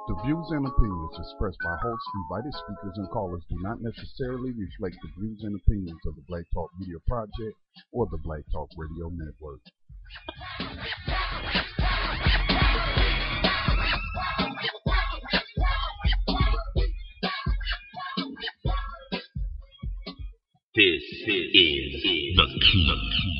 The views and opinions expressed by hosts, invited speakers, and callers do not necessarily reflect the views and opinions of the Black Talk Media Project or the Black Talk Radio Network. This is the key.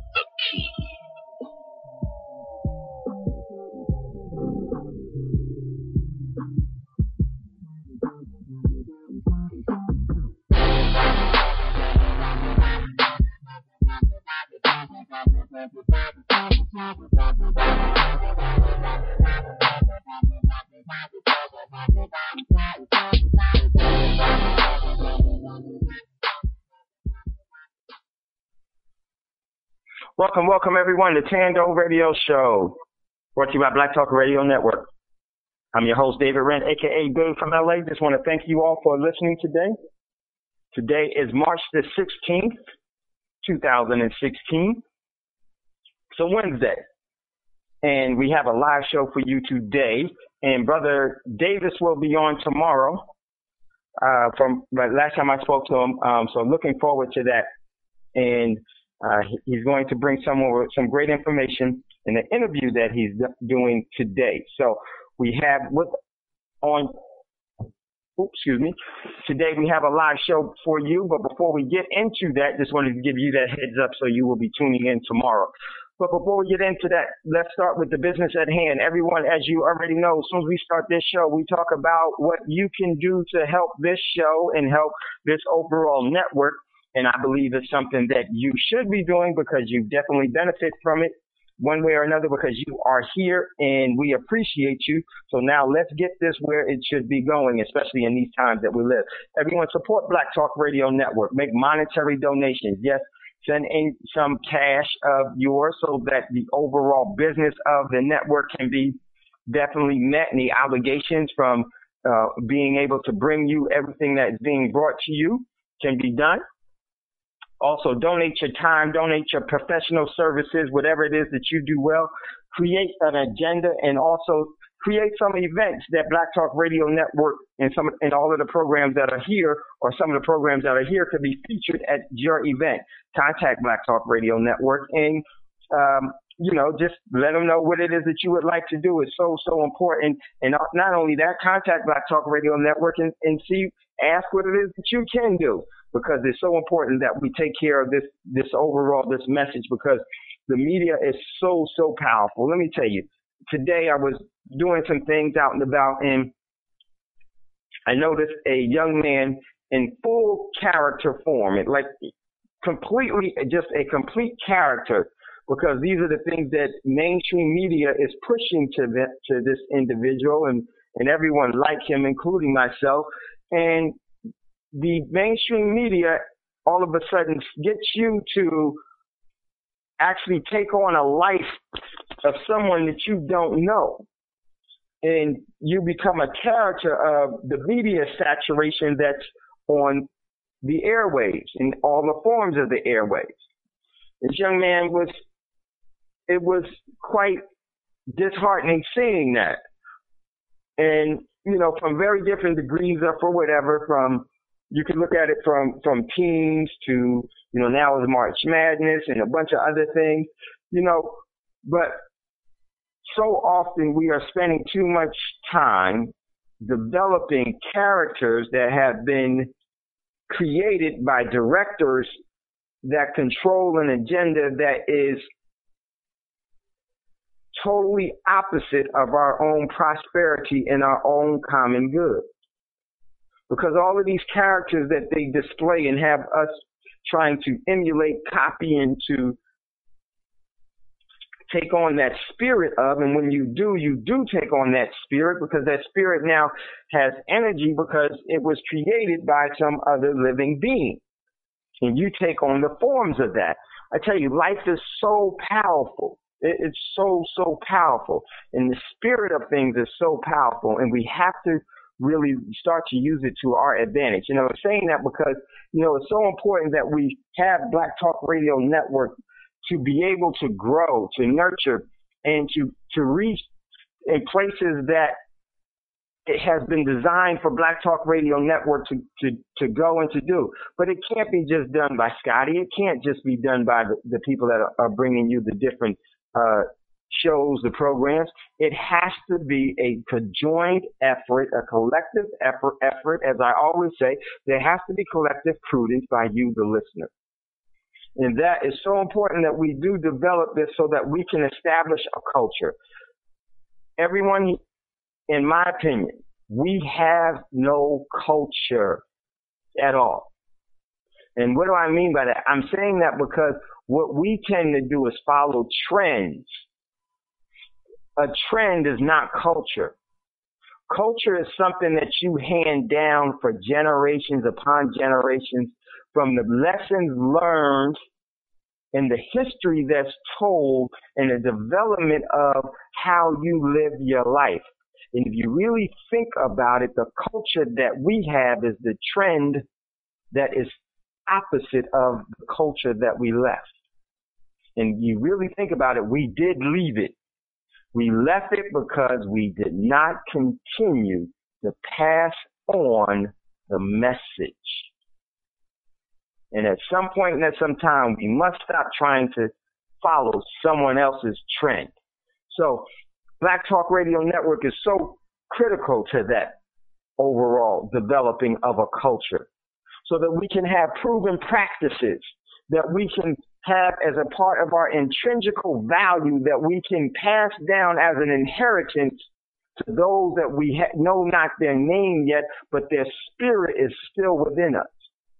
Welcome everyone to Tando Radio Show, brought to you by Black Talk Radio Network. I'm your host, David Rent, aka Dave from LA. Just want to thank you all for listening today. Today is March the 16th, 2016. It's a Wednesday, and we have a live show for you today. And Brother Davis will be on tomorrow. From last time I spoke to him, so looking forward to that. And he's going to bring some great information in the interview that he's doing today. So we have today we have a live show for you. But before we get into that, just wanted to give you that heads up so you will be tuning in tomorrow. But before we get into that, let's start with the business at hand. Everyone, as you already know, as soon as we start this show, we talk about what you can do to help this show and help this overall network. And I believe it's something that you should be doing because you definitely benefit from it one way or another because you are here and we appreciate you. So now let's get this where it should be going, especially in these times that we live. Everyone, support Black Talk Radio Network. Make monetary donations. Yes, send in some cash of yours so that the overall business of the network can be definitely met and the obligations from being able to bring you everything that is being brought to you can be done. Also, donate your time, donate your professional services, whatever it is that you do well. Create an agenda and also create some events that Black Talk Radio Network and all of the programs that are here or some of the programs that are here could be featured at your event. Contact Black Talk Radio Network and, just let them know what it is that you would like to do. It's so important. And not only that, contact Black Talk Radio Network and ask what it is that you can do. Because it's so important that we take care of this message because the media is so powerful. Let me tell you, today I was doing some things out and about and I noticed a young man in full character form, just a complete character, because these are the things that mainstream media is pushing to this individual and everyone like him, including myself. And the mainstream media all of a sudden gets you to actually take on a life of someone that you don't know. And you become a character of the media saturation that's on the airwaves in all the forms of the airwaves. This young man it was quite disheartening seeing that. And, from very different degrees of or whatever, you can look at it from teams to, now it's March Madness and a bunch of other things, but so often we are spending too much time developing characters that have been created by directors that control an agenda that is totally opposite of our own prosperity and our own common good. Because all of these characters that they display and have us trying to emulate, copy, and to take on that spirit of, and when you do take on that spirit because that spirit now has energy because it was created by some other living being. And you take on the forms of that. I tell you, life is so powerful. It's so powerful. And the spirit of things is so powerful. And we have to really start to use it to our advantage. I'm saying that because, it's so important that we have Black Talk Radio Network to be able to grow, to nurture, and to reach in places that it has been designed for Black Talk Radio Network to go and to do. But it can't be just done by Scotty. It can't just be done by the people that are bringing you the different shows, the programs. It has to be a conjoined effort, a collective effort. As I always say, there has to be collective prudence by you, the listener. And that is so important that we do develop this so that we can establish a culture. Everyone, in my opinion, we have no culture at all. And what do I mean by that? I'm saying that because what we tend to do is follow trends. A trend is not culture. Culture is something that you hand down for generations upon generations from the lessons learned and the history that's told and the development of how you live your life. And if you really think about it, the culture that we have is the trend that is opposite of the culture that we left. And you really think about it, we did leave it. We left it because we did not continue to pass on the message. And at some point and at some time, we must stop trying to follow someone else's trend. So Black Talk Radio Network is so critical to that overall developing of a culture so that we can have proven practices that we can have as a part of our intrinsical value that we can pass down as an inheritance to those that we know not their name yet, but their spirit is still within us,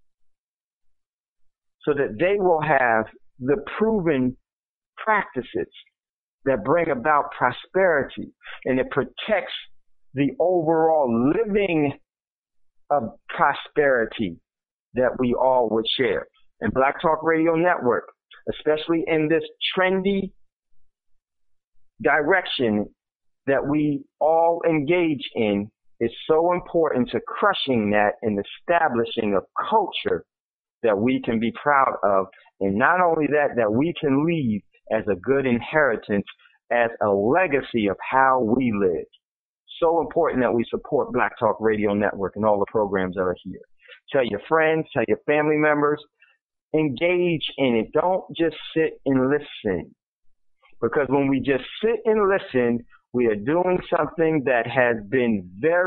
so that they will have the proven practices that bring about prosperity, and it protects the overall living of prosperity that we all would share. And Black Talk Radio Network, especially in this trendy direction that we all engage in, is so important to crushing that and establishing a culture that we can be proud of. And not only that, that we can leave as a good inheritance, as a legacy of how we live. So important that we support Black Talk Radio Network and all the programs that are here. Tell your friends, tell your family members, engage in it. Don't just sit and listen. Because when we just sit and listen, we are doing something that has been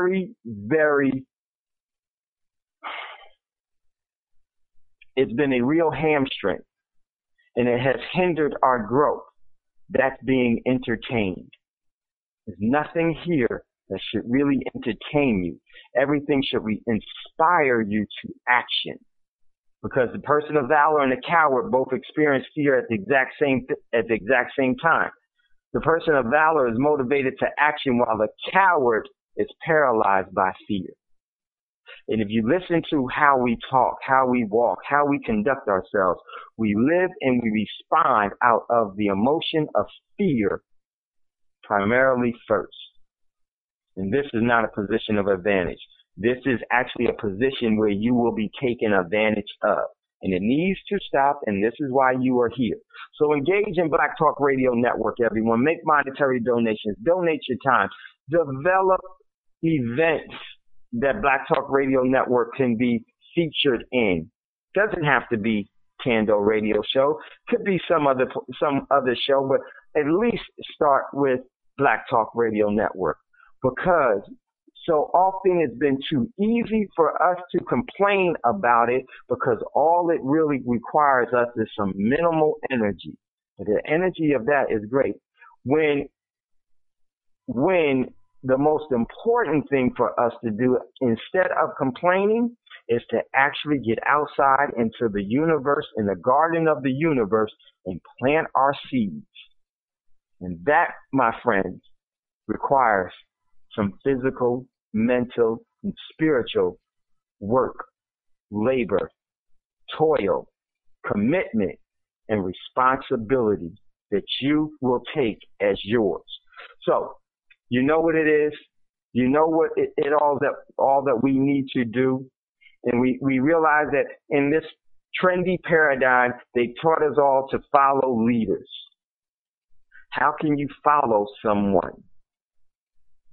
it's been a real hamstring, and it has hindered our growth. That's being entertained. There's nothing here that should really entertain you. Everything should inspire you to action. Because the person of valor and the coward both experience fear at the exact same time. The person of valor is motivated to action while the coward is paralyzed by fear. And if you listen to how we talk, how we walk, how we conduct ourselves, we live and we respond out of the emotion of fear primarily first. And this is not a position of advantage. This is actually a position where you will be taken advantage of. And it needs to stop, and this is why you are here. So engage in Black Talk Radio Network, everyone. Make monetary donations. Donate your time. Develop events that Black Talk Radio Network can be featured in. Doesn't have to be Tando Radio Show. Could be some other show, but at least start with Black Talk Radio Network. Because so often it's been too easy for us to complain about it, because all it really requires us is some minimal energy. But the energy of that is great. When the most important thing for us to do instead of complaining is to actually get outside into the universe, in the garden of the universe, and plant our seeds. And that, my friends, requires some physical, mental, and spiritual work, labor, toil, commitment, and responsibility that you will take as yours. So, you know what it is. You know what all that we need to do. And we realize that in this trendy paradigm, they taught us all to follow leaders. How can you follow someone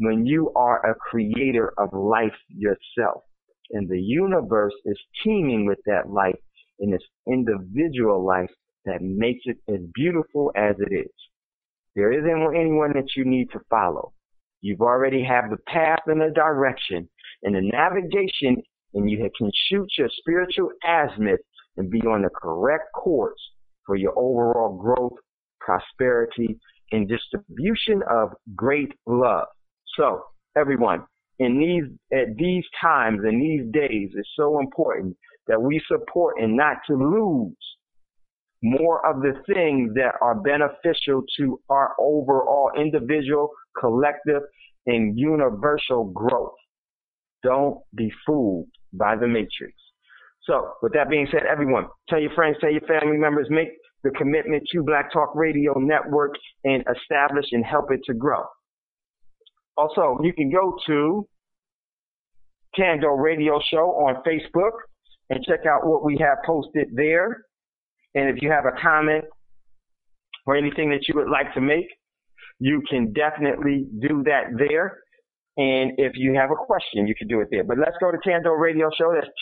when you are a creator of life yourself. And the universe is teeming with that life in its individual life that makes it as beautiful as it is. There isn't anyone that you need to follow. You've already have the path and the direction and the navigation, and you can shoot your spiritual azimuth and be on the correct course for your overall growth, prosperity, and distribution of great love. So, everyone, at these times and these days, it's so important that we support and not to lose more of the things that are beneficial to our overall individual, collective, and universal growth. Don't be fooled by the matrix. So, with that being said, everyone, tell your friends, tell your family members, make the commitment to Black Talk Radio Network and establish and help it to grow. Also, you can go to Tando Radio Show on Facebook and check out what we have posted there. And if you have a comment or anything that you would like to make, you can definitely do that there. And if you have a question, you can do it there. But let's go to Tando Radio Show. That's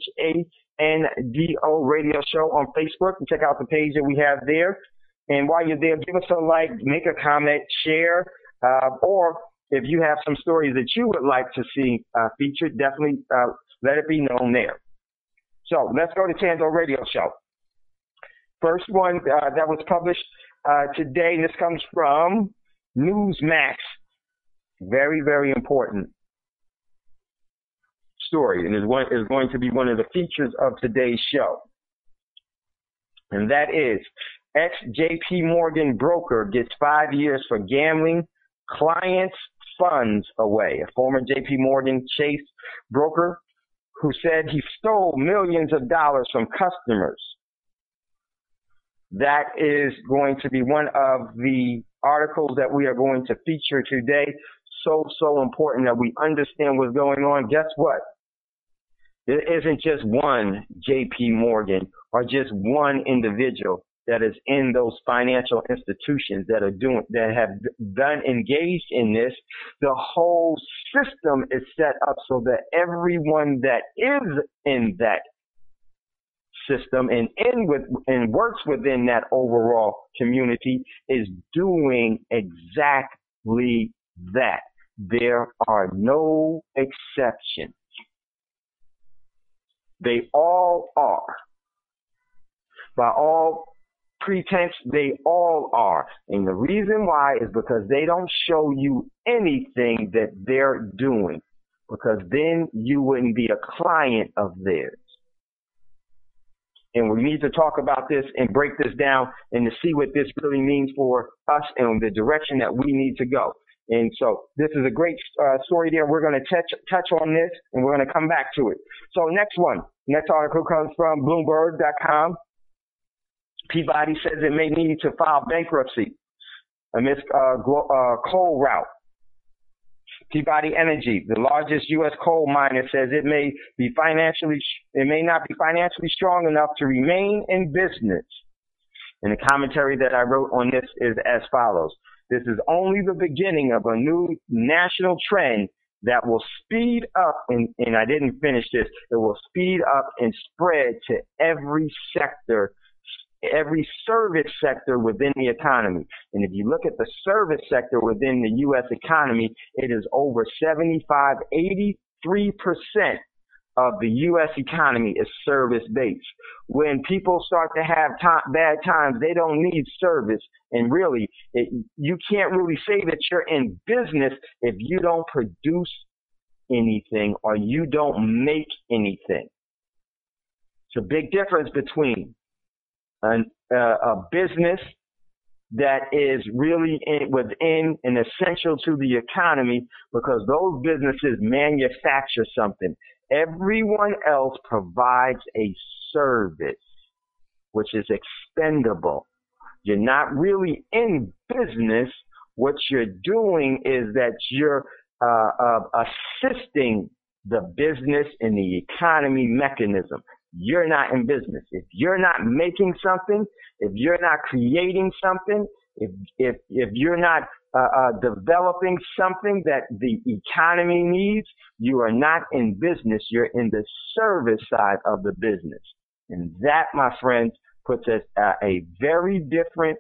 THANDO Radio Show on Facebook, and check out the page that we have there. And while you're there, give us a like, make a comment, share, or if you have some stories that you would like to see featured, definitely let it be known there. So let's go to Tando Radio Show. First one that was published today, this comes from Newsmax. Very, very important story, and is going to be one of the features of today's show. And that is, ex-JP Morgan broker gets 5 years for gambling clients' funds away. A former JP Morgan Chase broker who said he stole millions of dollars from customers. That is going to be one of the articles that we are going to feature today. So important that we understand what's going on. Guess what? There isn't just one JP Morgan or just one individual that is in those financial institutions that have been engaged in this. The whole system is set up so that everyone that is in that system and works within that overall community is doing exactly that. There are no exceptions. They all are. By all pretense, they all are. And the reason why is because they don't show you anything that they're doing, because then you wouldn't be a client of theirs. And we need to talk about this and break this down and to see what this really means for us and the direction that we need to go. And so this is a great story there. We're going to touch on this, and we're going to come back to it. So next article comes from Bloomberg.com. Peabody says it may need to file bankruptcy amidst coal rout. Peabody Energy, the largest U.S. coal miner, says it may not be financially strong enough to remain in business. And the commentary that I wrote on this is as follows. This is only the beginning of a new national trend that will speed up, and I didn't finish this, it will speed up and spread to every sector, every service sector within the economy. And if you look at the service sector within the U.S. economy, it is over 83% of the U.S. economy is service-based. When people start to have bad times, they don't need service. And really, you can't really say that you're in business if you don't produce anything or you don't make anything. It's a big difference between a business that is really within and essential to the economy, because those businesses manufacture something. Everyone else provides a service, which is expendable. You're not really in business. What you're doing is that you're assisting the business and the economy mechanism. You're not in business. If you're not making something, if you're not creating something, If you're not developing something that the economy needs, you are not in business. You're in the service side of the business. And that, my friends, puts us at a very different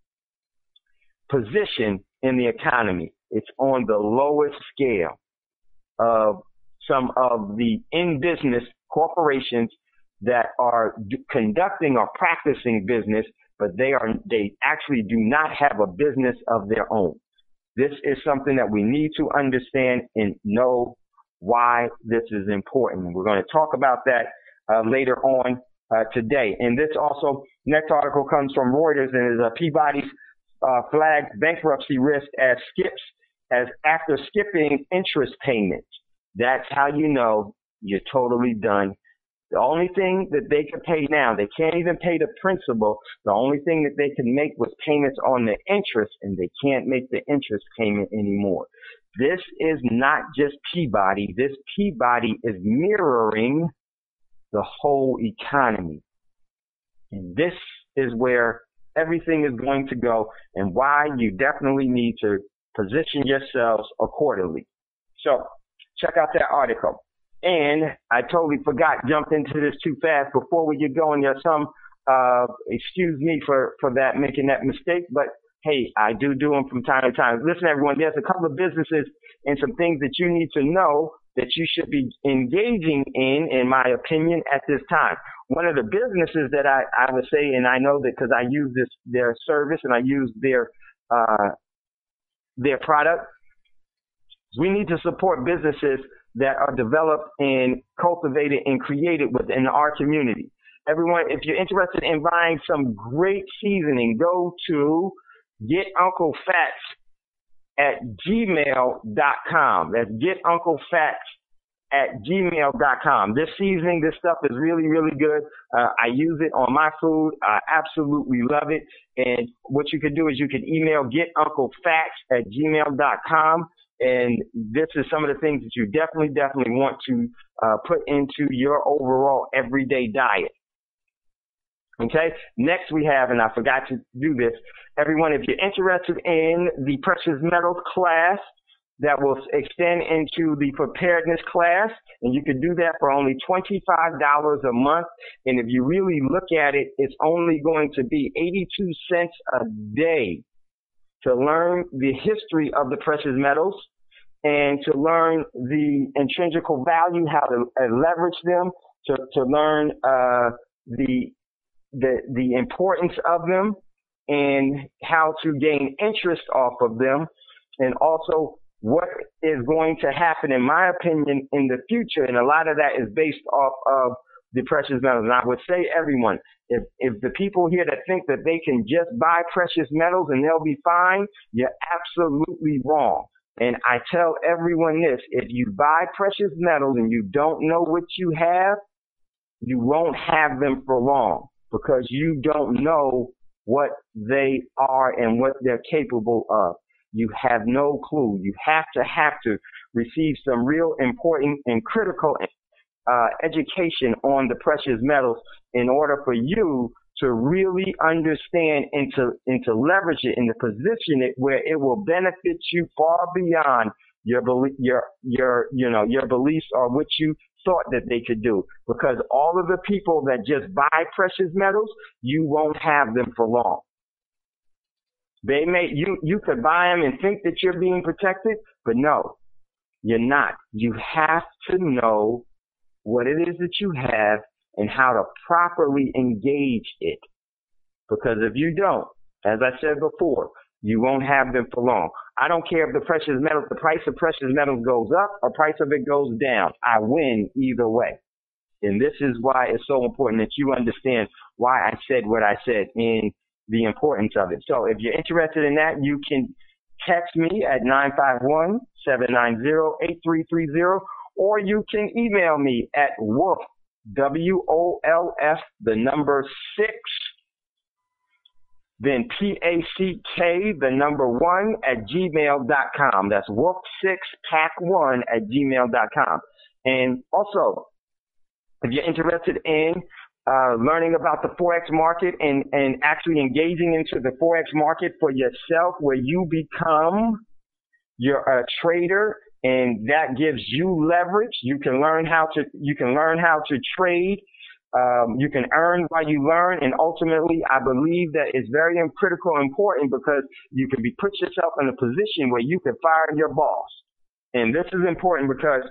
position in the economy. It's on the lowest scale of some of the in-business corporations that are conducting or practicing business, but they actually do not have a business of their own. This is something that we need to understand and know why this is important. We're going to talk about that later on today. And this also, next article comes from Reuters, and is Peabody's flagged bankruptcy risk as after skipping interest payments. That's how you know you're totally done. The only thing that they can pay now, they can't even pay the principal. The only thing that they can make was payments on the interest, and they can't make the interest payment anymore. This is not just Peabody. This Peabody is mirroring the whole economy. And this is where everything is going to go, and why you definitely need to position yourselves accordingly. So check out that article. And I totally jumped into this too fast. Before we get going, there's some, excuse me for that, making that mistake, but hey, I do them from time to time. Listen, everyone, there's a couple of businesses and some things that you need to know that you should be engaging in my opinion, at this time. One of the businesses that I would say, and I know that because I use their service and I use their product, we need to support businesses that are developed and cultivated and created within our community. Everyone, if you're interested in buying some great seasoning, go to getunclefats@gmail.com. That's getunclefats@gmail.com. This seasoning, this stuff is really, really good. I use it on my food. I absolutely love it. And what you could do is you could email getunclefats@gmail.com. And this is some of the things that you definitely want to put into your overall everyday diet. Okay. Next we have, and I forgot to do this, everyone, if you're interested in the precious metals class, that will extend into the preparedness class, and you can do that for only $25 a month. And if you really look at it, it's only going to be 82 cents a day to learn the history of the precious metals and to learn the intrinsical value, how to leverage them, to learn the importance of them and how to gain interest off of them, and also what is going to happen, in my opinion, in the future. And a lot of that is based off of the precious metals. And I would say, everyone, if the people here that think that they can just buy precious metals and they'll be fine, you're absolutely wrong. And I tell everyone this: if you buy precious metals and you don't know what you have, you won't have them for long, because you don't know what they are and what they're capable of. You have no clue. You have to receive some real important and critical education on the precious metals in order for you to really understand and to leverage it and to position it where it will benefit you far beyond your beliefs or what you thought that they could do. Because all of the people that just buy precious metals, you won't have them for long. They you could buy them and think that you're being protected, but no, you're not. You have to know what it is that you have and how to properly engage it. Because if you don't, as I said before, you won't have them for long. I don't care if the price of precious metals goes up or price of it goes down. I win either way. And this is why it's so important that you understand why I said what I said and the importance of it. So if you're interested in that, you can text me at 951-790-8330, or you can email me at Wolf, WOLF, the number 6, then PACK, the number 1 at gmail.com. That's Wolf6Pack1 at gmail.com. And also, if you're interested in learning about the Forex market and actually engaging into the Forex market for yourself, where you become a trader, and that gives you leverage. You can learn how to trade. You can earn while you learn, and ultimately, I believe that it's very critical and important, because you can put yourself in a position where you can fire your boss. And this is important because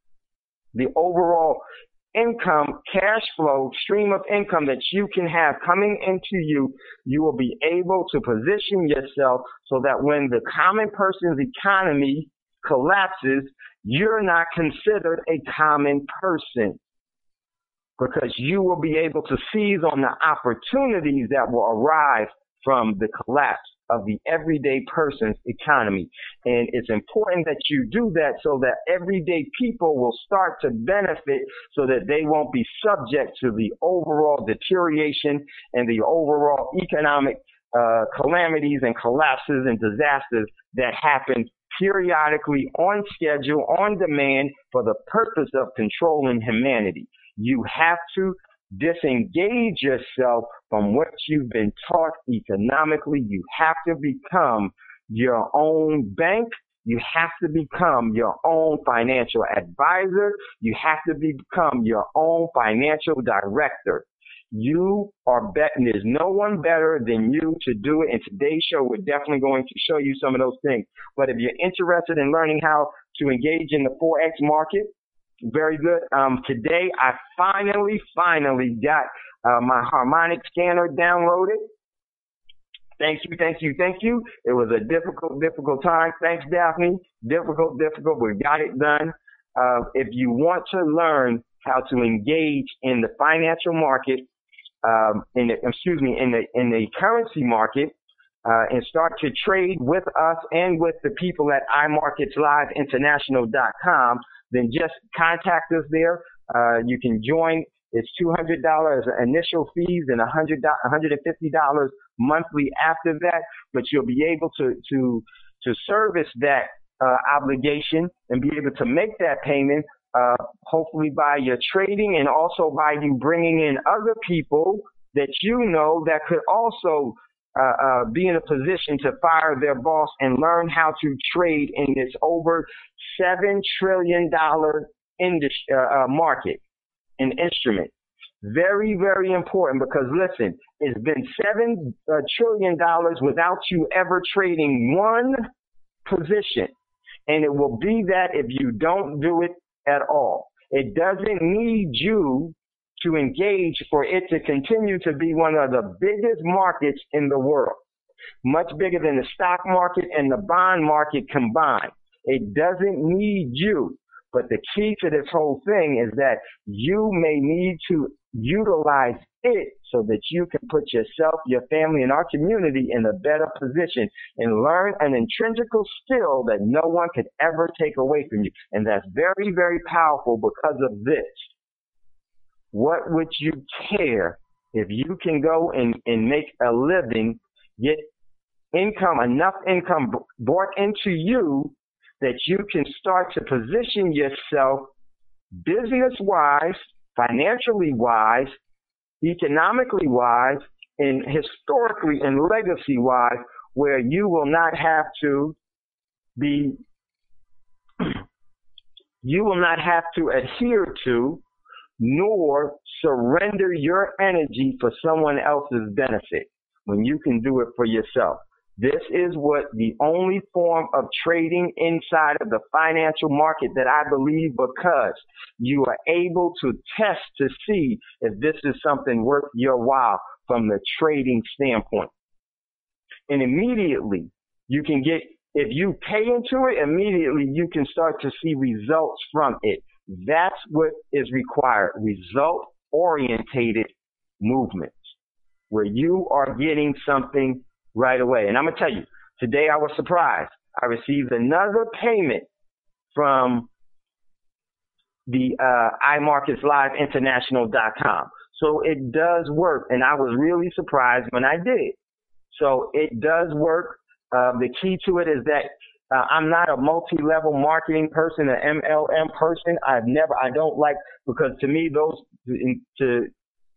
the overall income, cash flow, stream of income that you can have coming into you, you will be able to position yourself so that when the common person's economy collapses, you're not considered a common person, because you will be able to seize on the opportunities that will arise from the collapse of the everyday person's economy. And it's important that you do that so that everyday people will start to benefit, so that they won't be subject to the overall deterioration and the overall economic calamities and collapses and disasters that happen periodically, on schedule, on demand, for the purpose of controlling humanity. You have to disengage yourself from what you've been taught economically. You have to become your own bank. You have to become your own financial advisor. You have to become your own financial director. You are betting there's no one better than you to do it. In today's show, we're definitely going to show you some of those things. But if you're interested in learning how to engage in the Forex market, very good. Today, I finally got my harmonic scanner downloaded. Thank you. It was a difficult time. Thanks, Daphne. Difficult. We got it done. If you want to learn how to engage in the financial market, in the currency market, and start to trade with us and with the people at iMarketsLiveInternational.com, then just contact us there. You can join. It's $200 initial fees and $150 monthly after that. But you'll be able to service that obligation and be able to make that payment, hopefully by your trading, and also by you bringing in other people that you know that could also be in a position to fire their boss and learn how to trade in this over $7 trillion market and instrument. Very, very important, because listen, it's been $7 trillion without you ever trading one position. And it will be that if you don't do it at all. It doesn't need you to engage for it to continue to be one of the biggest markets in the world, much bigger than the stock market and the bond market combined. It doesn't need you. But the key to this whole thing is that you may need to utilize it so that you can put yourself, your family, and our community in a better position and learn an intrinsical skill that no one could ever take away from you. And that's very, very powerful because of this. What would you care if you can go and make a living, get income, enough income brought into you that you can start to position yourself business-wise, financially wise, economically wise, and historically and legacy wise, where you will not have to adhere to nor surrender your energy for someone else's benefit when you can do it for yourself. This is what the only form of trading inside of the financial market that I believe, because you are able to test to see if this is something worth your while from the trading standpoint. And immediately you can get, if you pay into it, immediately you can start to see results from it. That's what is required, result-orientated movements, where you are getting something right away. And I'm going to tell you, today I was surprised. I received another payment from the iMarketsLiveInternational.com. So it does work, and I was really surprised when I did it. So it does work. The key to it is that I'm not a multi-level marketing person, an MLM person. I don't like, because to me, those to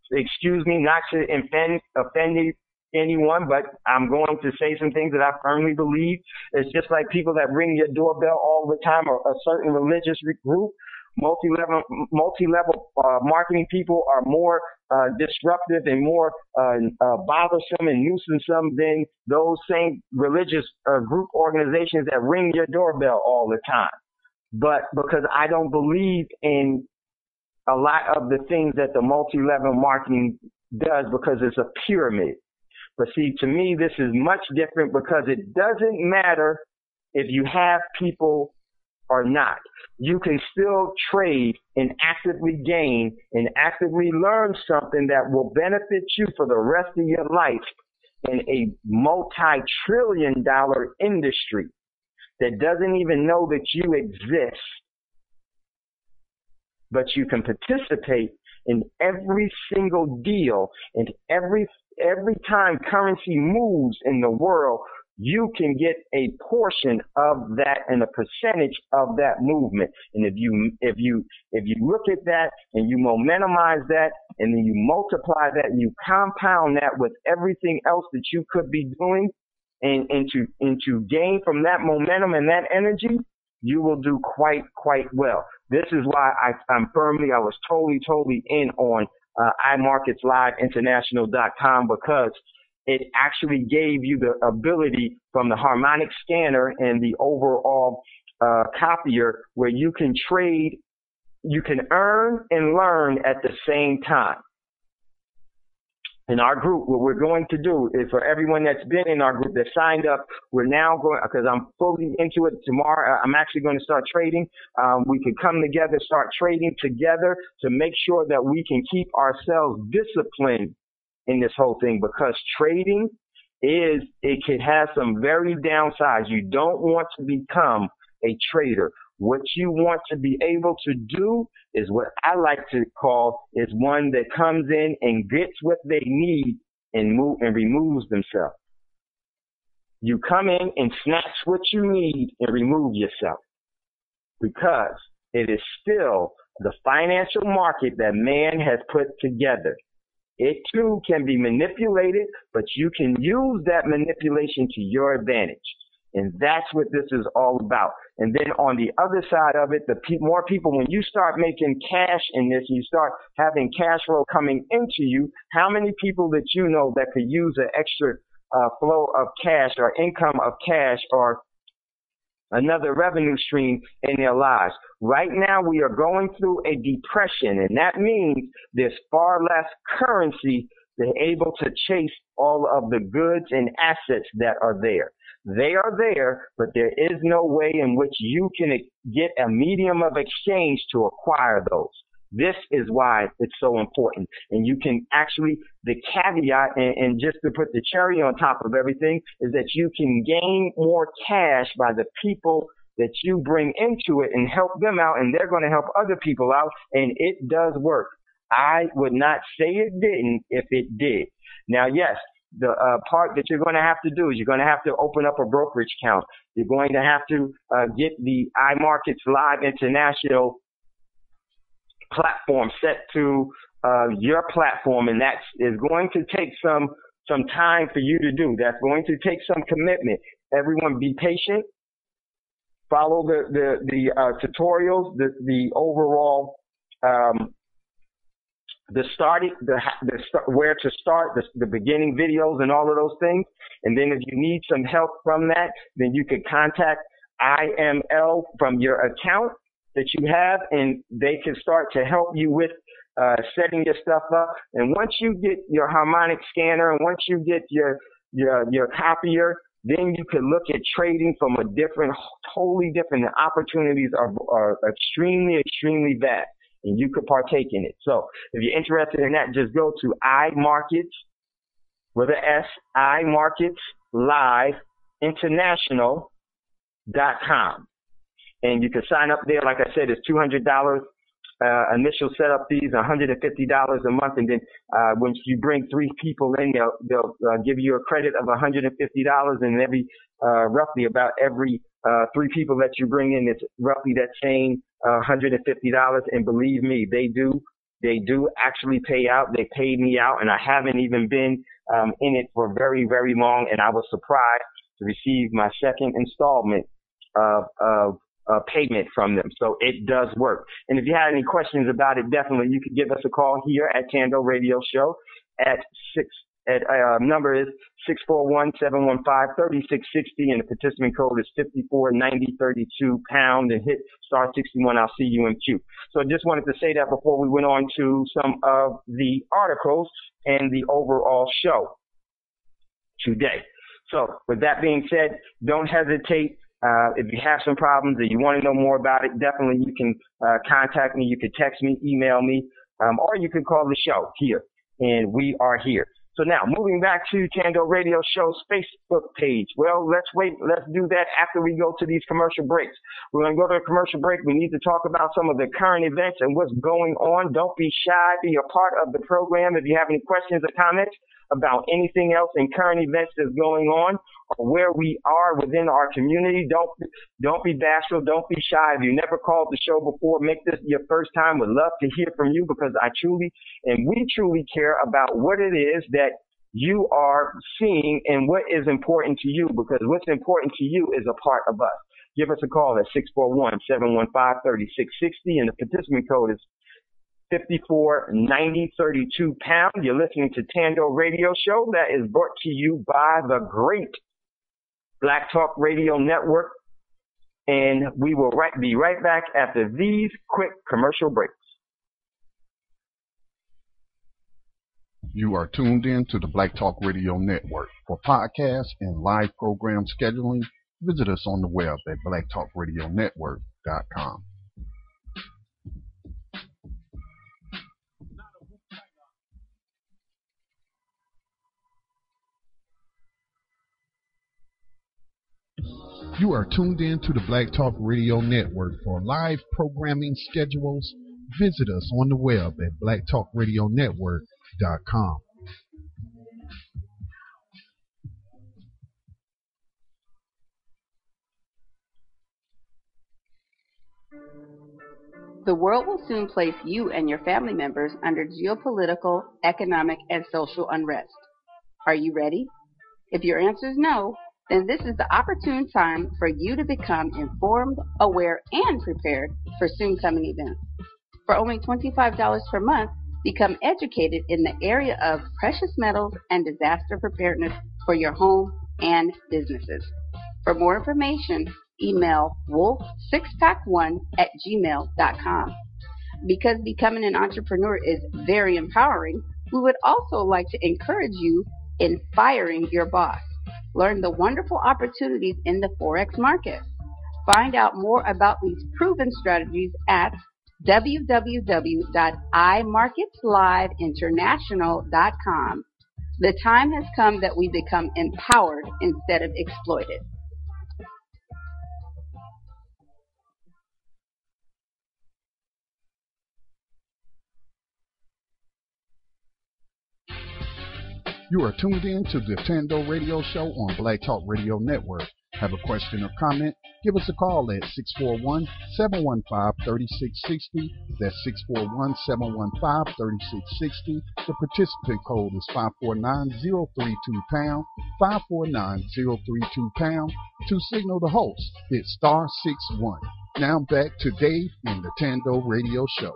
excuse me, not to offend anyone, but I'm going to say some things that I firmly believe. It's just like people that ring your doorbell all the time, or a certain religious group. Multi-level marketing people are more disruptive and more bothersome and nuisance than those same religious group organizations that ring your doorbell all the time. But because I don't believe in a lot of the things that the multi-level marketing does, because it's a pyramid. But see, to me, this is much different, because it doesn't matter if you have people or not. You can still trade and actively gain and actively learn something that will benefit you for the rest of your life in a multi-trillion-dollar industry that doesn't even know that you exist. But you can participate in every single deal, and every time currency moves in the world, you can get a portion of that and a percentage of that movement. And if you look at that and you momentumize that, and then you multiply that and you compound that with everything else that you could be doing, and to gain from that momentum and that energy, you will do quite well. This is why I was totally in on iMarketsLiveInternational.com, because it actually gave you the ability from the harmonic scanner and the overall copier, where you can trade, you can earn and learn at the same time. In our group, what we're going to do is, for everyone that's been in our group that signed up, we're now going, because I'm fully into it tomorrow, I'm actually going to start trading. We can come together, start trading together to make sure that we can keep ourselves disciplined in this whole thing, because trading it can have some very downsides. You don't want to become a trader. What you want to be able to do is what I like to call is one that comes in and gets what they need and removes themselves. You come in and snatch what you need and remove yourself, because it is still the financial market that man has put together. It too can be manipulated, but you can use that manipulation to your advantage. And that's what this is all about. And then on the other side of it, more people, when you start making cash in this, you start having cash flow coming into you, how many people that you know that could use an extra flow of cash or income of cash or another revenue stream in their lives? Right now, we are going through a depression, and that means there's far less currency to able to chase all of the goods and assets that are there. They are there, but there is no way in which you can get a medium of exchange to acquire those. This is why it's so important. And you can actually, the caveat, and just to put the cherry on top of everything, is that you can gain more cash by the people that you bring into it and help them out, and they're going to help other people out, and it does work. I would not say it didn't if it did. Now, yes, the part that you're going to have to do is you're going to have to open up a brokerage account. You're going to have to get the iMarkets Live International platform set to your platform, and that is going to take some time for you to do. That's going to take some commitment. Everyone be patient. Follow the tutorials, the overall where to start, the beginning videos and all of those things. And then if you need some help from that, then you can contact IML from your account that you have, and they can start to help you with setting your stuff up. And once you get your harmonic scanner, and once you get your copier, then you can look at trading from a totally different. The opportunities are extremely vast, and you could partake in it. So if you're interested in that, just go to iMarkets with an S, iMarketsLiveInternational.com. And you can sign up there. Like I said, it's $200 initial setup fees, $150 a month. And then once you bring 3 people in, they'll give you a credit of $150. And roughly about every 3 people that you bring in, it's roughly that same $150. And believe me, they do They do actually pay out. They paid me out, and I haven't even been in it for very, very long, and I was surprised to receive my second installment of payment from them. So it does work. And if you had any questions about it, definitely you could give us a call here at Tando Radio Show at number is 641-715-3660, and the participant code is 549032 pound, and hit star 61. I'll see you in queue. So I just wanted to say that before we went on to some of the articles and the overall show today. So with that being said, don't hesitate. If you have some problems or you want to know more about it, definitely you can contact me. You can text me, email me, or you can call the show here, and we are here. So now, moving back to Tando Radio Show's Facebook page. Well, let's do that after we go to these commercial breaks. We're going to go to a commercial break. We need to talk about some of the current events and what's going on. Don't be shy. Be a part of the program. If you have any questions or comments about anything else in current events that's going on or where we are within our community, don't be bashful. Don't be shy. If you never called the show before, make this your first time. Would love to hear from you, because I truly and we truly care about what it is that you are seeing and what is important to you, because what's important to you is a part of us. Give us a call at 641-715-3660, and the participant code is 549032 pound. You're listening to Tando Radio Show that is brought to you by the great Black Talk Radio Network. And we will be right back after these quick commercial breaks. You are tuned in to the Black Talk Radio Network. For podcasts and live program scheduling, visit us on the web at blacktalkradionetwork.com. You are tuned in to the Black Talk Radio Network. For live programming schedules, visit us on the web at blacktalkradionetwork.com. The world will soon place you and your family members under geopolitical, economic, and social unrest. Are you ready? If your answer is no, then this is the opportune time for you to become informed, aware, and prepared for soon coming events. For only $25 per month, become educated in the area of precious metals and disaster preparedness for your home and businesses. For more information, email wolf6pack1@gmail.com. Because becoming an entrepreneur is very empowering, we would also like to encourage you in firing your boss. Learn the wonderful opportunities in the Forex market. Find out more about these proven strategies at www.imarketsliveinternational.com. The time has come that we become empowered instead of exploited. You are tuned in to the Tando Radio Show on Black Talk Radio Network. Have a question or comment? Give us a call at 641-715-3660. That's 641-715-3660. The participant code is 549032 pound, 549032 pound. To signal the host, hit star 61. Now back to Dave in the Tando Radio Show.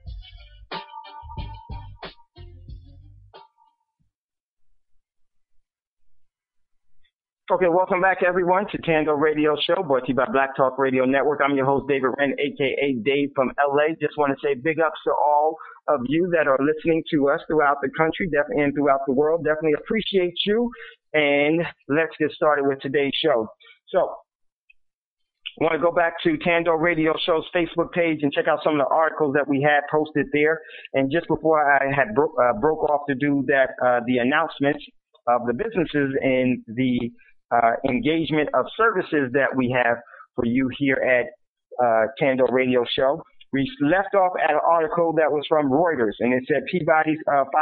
Okay, welcome back, everyone, to Tando Radio Show, brought to you by Black Talk Radio Network. I'm your host, David Wren, a.k.a. Dave from L.A. Just want to say big ups to all of you that are listening to us throughout the country and throughout the world. Definitely appreciate you, and let's get started with today's show. So I want to go back to Tando Radio Show's Facebook page and check out some of the articles that we had posted there. And just before I had broke off to do that, the announcements of the businesses and the engagement of services that we have for you here at Tando Radio Show. We left off at an article that was from Reuters, and it said Peabody's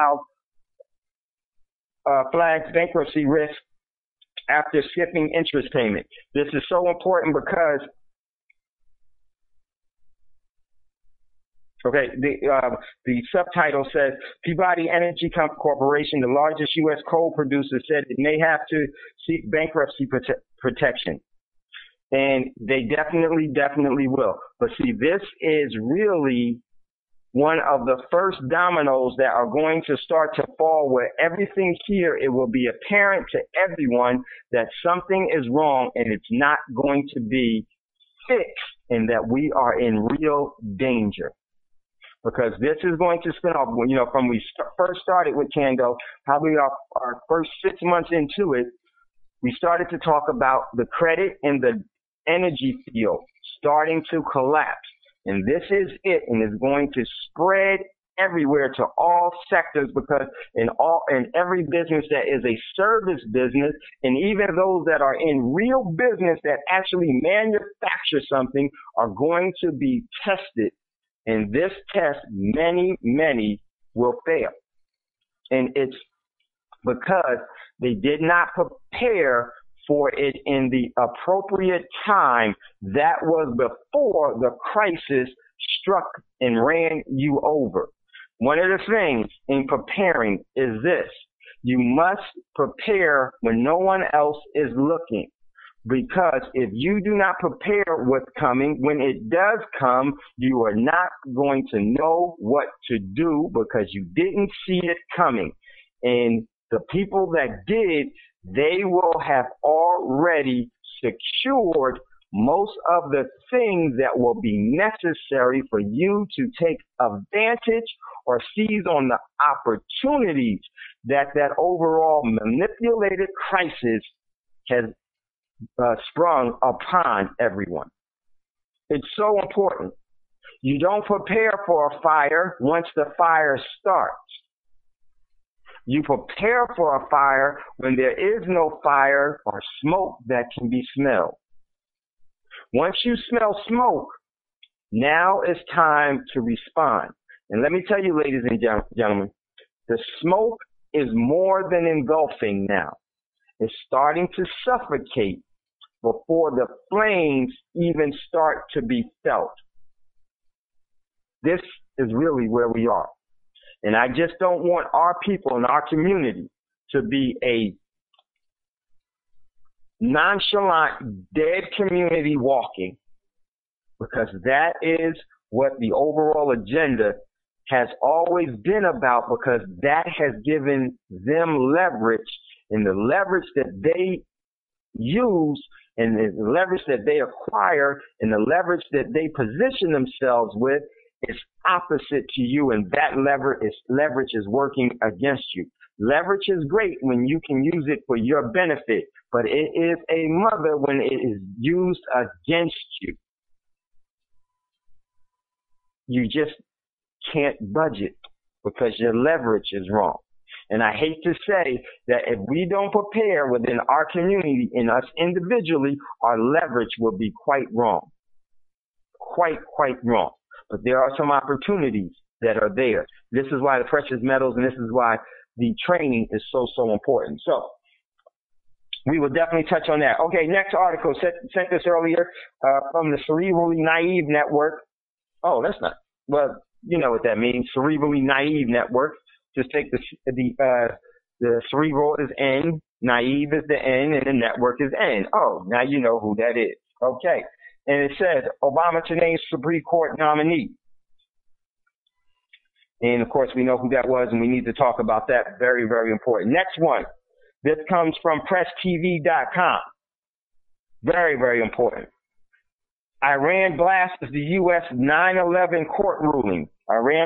flags bankruptcy risk after skipping interest payment. This is so important because Okay, the subtitle says Peabody Energy Corporation, the largest U.S. coal producer, said it may have to seek bankruptcy protection. And they definitely will. But see, this is really one of the first dominoes that are going to start to fall, where everything here, it will be apparent to everyone that something is wrong and it's not going to be fixed, and that we are in real danger. Because this is going to spin off, from we first started with Kando, probably our first 6 months into it, we started to talk about the credit and the energy field starting to collapse. And this is it, and it's going to spread everywhere to all sectors, because in every business that is a service business, and even those that are in real business that actually manufacture something, are going to be tested. In this test, many will fail. And it's because they did not prepare for it in the appropriate time. That was before the crisis struck and ran you over. One of the things in preparing is this: you must prepare when no one else is looking. Because if you do not prepare what's coming, when it does come, you are not going to know what to do, because you didn't see it coming. And the people that did, they will have already secured most of the things that will be necessary for you to take advantage or seize on the opportunities that overall manipulated crisis has sprung upon everyone. It's so important. You don't prepare for a fire once the fire starts. You prepare for a fire when there is no fire or smoke that can be smelled. Once you smell smoke, now it's time to respond. And let me tell you, ladies and gentlemen, the smoke is more than engulfing now. It's starting to suffocate before the flames even start to be felt. This is really where we are. And I just don't want our people in our community to be a nonchalant, dead community walking, because that is what the overall agenda has always been about, because that has given them leverage, and the leverage that they use and the leverage that they acquire and the leverage that they position themselves with is opposite to you, and that leverage is working against you. Leverage is great when you can use it for your benefit, but it is a mother when it is used against you. You just can't budget because your leverage is wrong. And I hate to say that if we don't prepare within our community and us individually, our leverage will be quite wrong. Quite wrong. But there are some opportunities that are there. This is why the precious metals, and this is why the training is so important. So we will definitely touch on that. Okay, next article, sent this earlier from the Cerebrally Naive Network. Oh, that's not, well, you know what that means, Cerebrally Naive Network. Just take the cerebral is N, naive is the N, and the network is N. Oh, now you know who that is. Okay. And it says, Obama to name Supreme Court nominee. And, of course, we know who that was, and we need to talk about that. Very, very important. Next one. This comes from PressTV.com. Very, very important. Iran blasts the U.S. 9/11 court ruling. Iran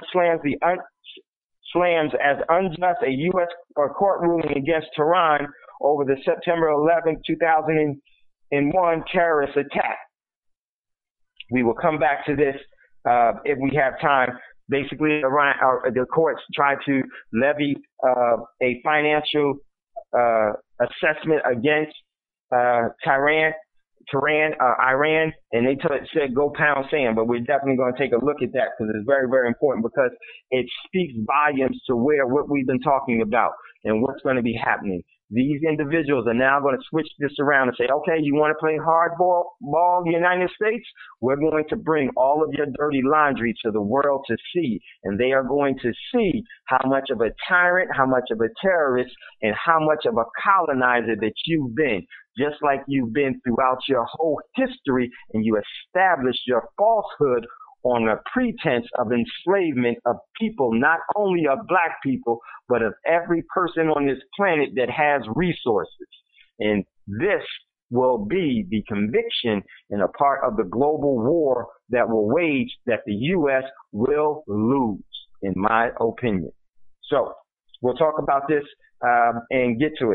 slams as unjust a U.S. court ruling against Tehran over the September 11, 2001 terrorist attack. We will come back to this if we have time. Basically, the courts tried to levy a financial assessment against Iran, and they said go pound sand. But we're definitely going to take a look at that because it's very, very important, because it speaks volumes to what we've been talking about and what's going to be happening. these individuals are now going to switch this around and say, okay, you want to play hardball United States? We're going to bring all of your dirty laundry to the world to see. And they are going to see how much of a tyrant, how much of a terrorist, and how much of a colonizer that you've been, just like you've been throughout your whole history, and you established your falsehood on a pretense of enslavement of people, not only of black people, but of every person on this planet that has resources. And this will be the conviction and a part of the global war that will wage that the U.S. will lose, in my opinion. So we'll talk about this and get to it.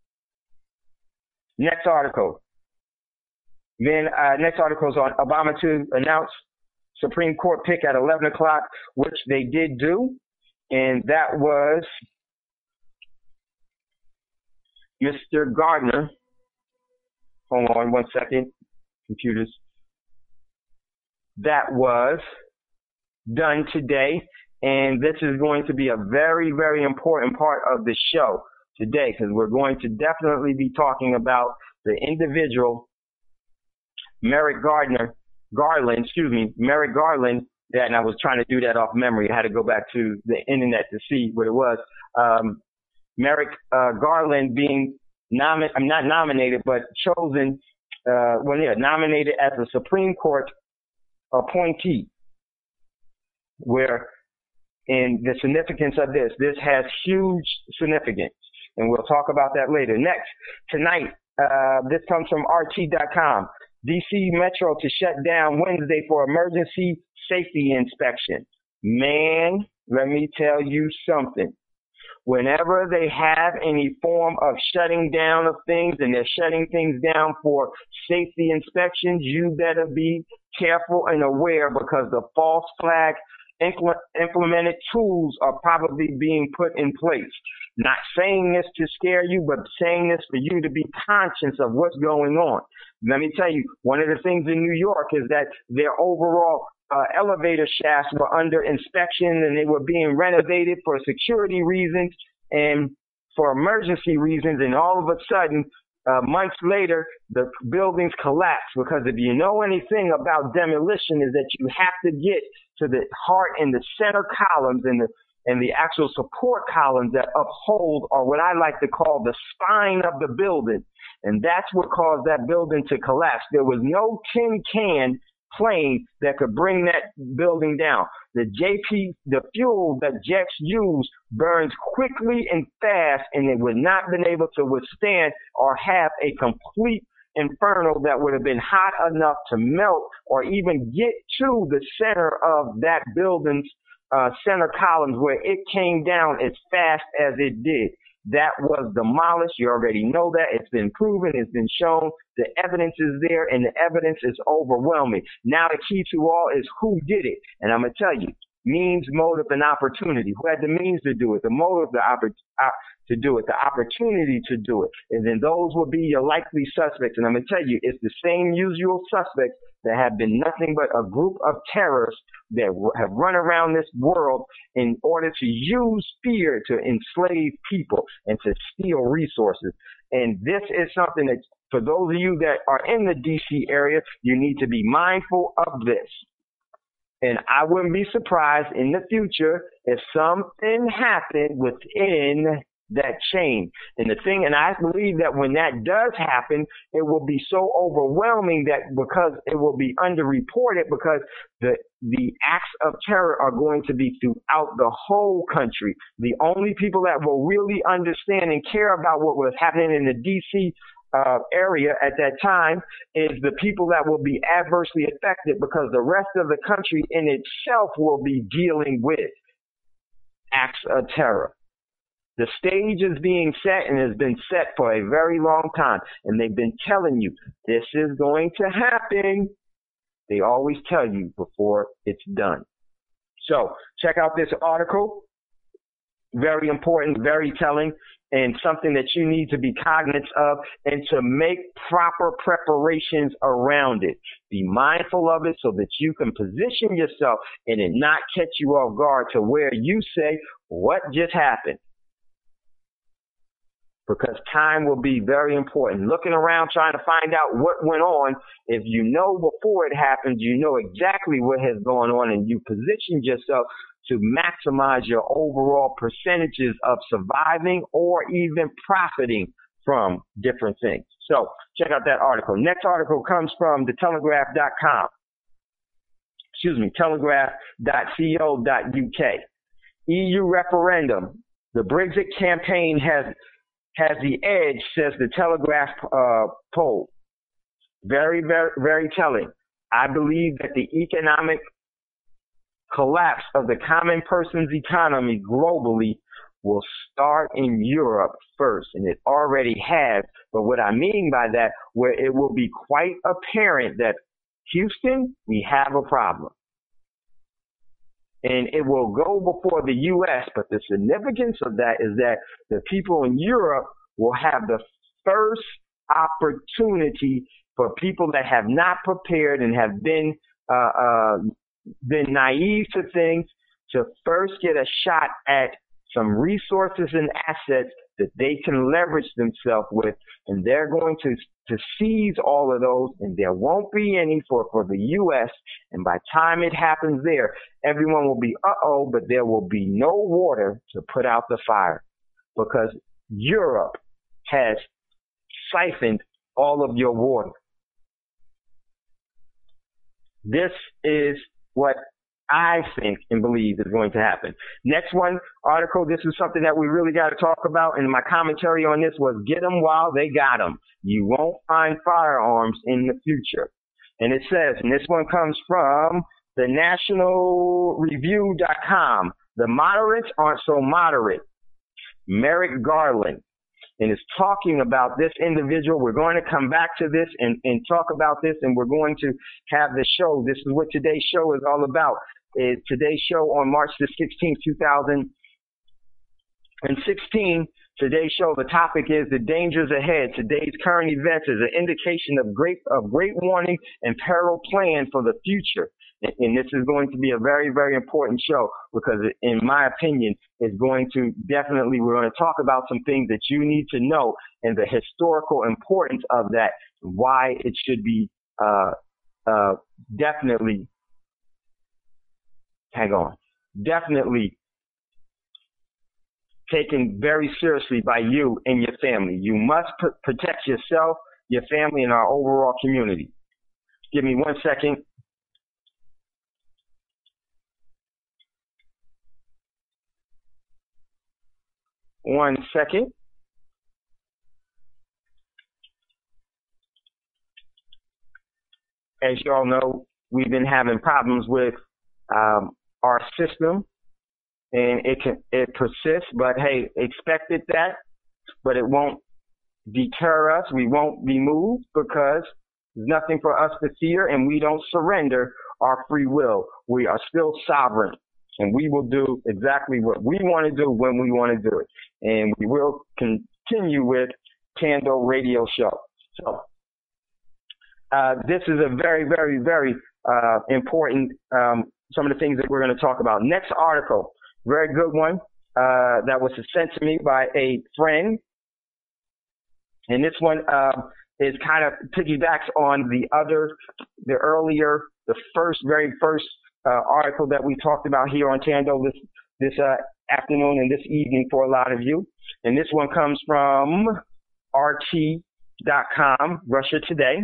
Next article. Then next article is on Obama to announce Supreme Court pick at 11 o'clock, which they did do. And that was Mr. Gardner. Hold on one second, computers. That was done today. And this is going to be a very, very important part of the show today, because we're going to definitely be talking about the individual Merrick Garland, that, and I was trying to do that off memory. I had to go back to the internet to see what it was. Merrick Garland being not nominated, but chosen, nominated as a Supreme Court appointee, where, and the significance of this has huge significance, and we'll talk about that later. Next, tonight, this comes from RT.com. D.C. Metro to shut down Wednesday for emergency safety inspection. Man, let me tell you something. Whenever they have any form of shutting down of things, and they're shutting things down for safety inspections, you better be careful and aware, because the false flag implemented tools are probably being put in place. Not saying this to scare you, but saying this for you to be conscious of what's going on. Let me tell you, one of the things in New York is that their overall elevator shafts were under inspection, and they were being renovated for security reasons and for emergency reasons. And all of a sudden, months later, the buildings collapsed, because if you know anything about demolition, is that you have to get to the heart and the center columns and the actual support columns that uphold, or what I like to call the spine of the building. And that's what caused that building to collapse. There was no tin can plane that could bring that building down. The fuel that jets use burns quickly and fast, and it would not have been able to withstand or have a complete inferno that would have been hot enough to melt or even get to the center of that building's center columns, where it came down as fast as it did. That was demolished. You already know that. It's been proven. It's been shown. The evidence is there, and the evidence is overwhelming. Now the key to all is who did it. And I'm going to tell you, means, motive, and opportunity. Who had the means to do it, the motive to do it, the opportunity to do it. And then those will be your likely suspects. And I'm going to tell you, it's the same usual suspects that have been nothing but a group of terrorists that have run around this world in order to use fear to enslave people and to steal resources. And this is something that, for those of you that are in the D.C. area, you need to be mindful of this. And I wouldn't be surprised in the future if something happened within that chain. And I believe that when that does happen, it will be so overwhelming that, because it will be underreported, because the acts of terror are going to be throughout the whole country. The only people that will really understand and care about what was happening in the D.C. area at that time is the people that will be adversely affected, because the rest of the country in itself will be dealing with acts of terror. The stage is being set, and has been set for a very long time, and they've been telling you this is going to happen. They always tell you before it's done. So check out this article. Very important, very telling, and something that you need to be cognizant of, and to make proper preparations around it. Be mindful of it so that you can position yourself and it not catch you off guard to where you say, what just happened? because time will be very important. Looking around trying to find out what went on. If you know before it happened, you know exactly what has gone on, and you position yourself to maximize your overall percentages of surviving or even profiting from different things. So check out that article. Next article comes from the telegraph.com. telegraph.co.uk. EU referendum. The Brexit campaign has the edge, says the Telegraph poll. Very, very, very telling. I believe that the economic collapse of the common person's economy globally will start in Europe first, and it already has. But what I mean by that, where it will be quite apparent that Houston, we have a problem. And it will go before the U.S., but the significance of that is that the people in Europe will have the first opportunity for people that have not prepared and have been naive to things to first get a shot at some resources and assets that they can leverage themselves with, and they're going to seize all of those, and there won't be any for the U.S., and by the time it happens there, everyone will be, but there will be no water to put out the fire, because Europe has siphoned all of your water. This is what I think and believe is going to happen. Next one, article, this is something that we really got to talk about, and my commentary on this was get them while they got them. You won't find firearms in the future. And it says, and this one comes from the nationalreview.com, the moderates aren't so moderate. Merrick Garland. And it's talking about this individual. We're going to come back to this and talk about this, and we're going to have the show. This is what today's show is all about. Today's show on March the 16th, 2016. Today's show, the topic is the dangers ahead. Today's current events is an indication of great warning and peril planned for the future. And this is going to be a very, very important show because, in my opinion, it's going to definitely, we're going to talk about some things that you need to know and the historical importance of that, why it should be definitely taken very seriously by you and your family. You must protect yourself, your family, and our overall community. Give me 1 second. As you all know, we've been having problems with our system, and it persists. But hey, expected that, but it won't deter us. We won't be moved because there's nothing for us to fear, and we don't surrender our free will. We are still sovereign. And we will do exactly what we want to do when we want to do it. And we will continue with Tando Radio Show. So this is a very, very, very important, some of the things that we're going to talk about. Next article, very good one, that was sent to me by a friend. And this one is kind of piggybacks on the very first article that we talked about here on Tando this afternoon and this evening for a lot of you. And this one comes from RT.com, Russia Today.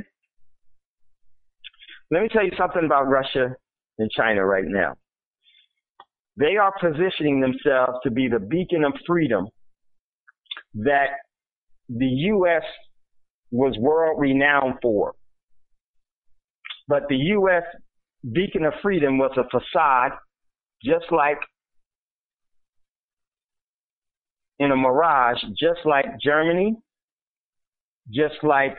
Let me tell you something about Russia and China right now. They are positioning themselves to be the beacon of freedom that the U.S. was world renowned for. But the U.S. beacon of freedom was a facade, just like in a mirage, just like Germany, just like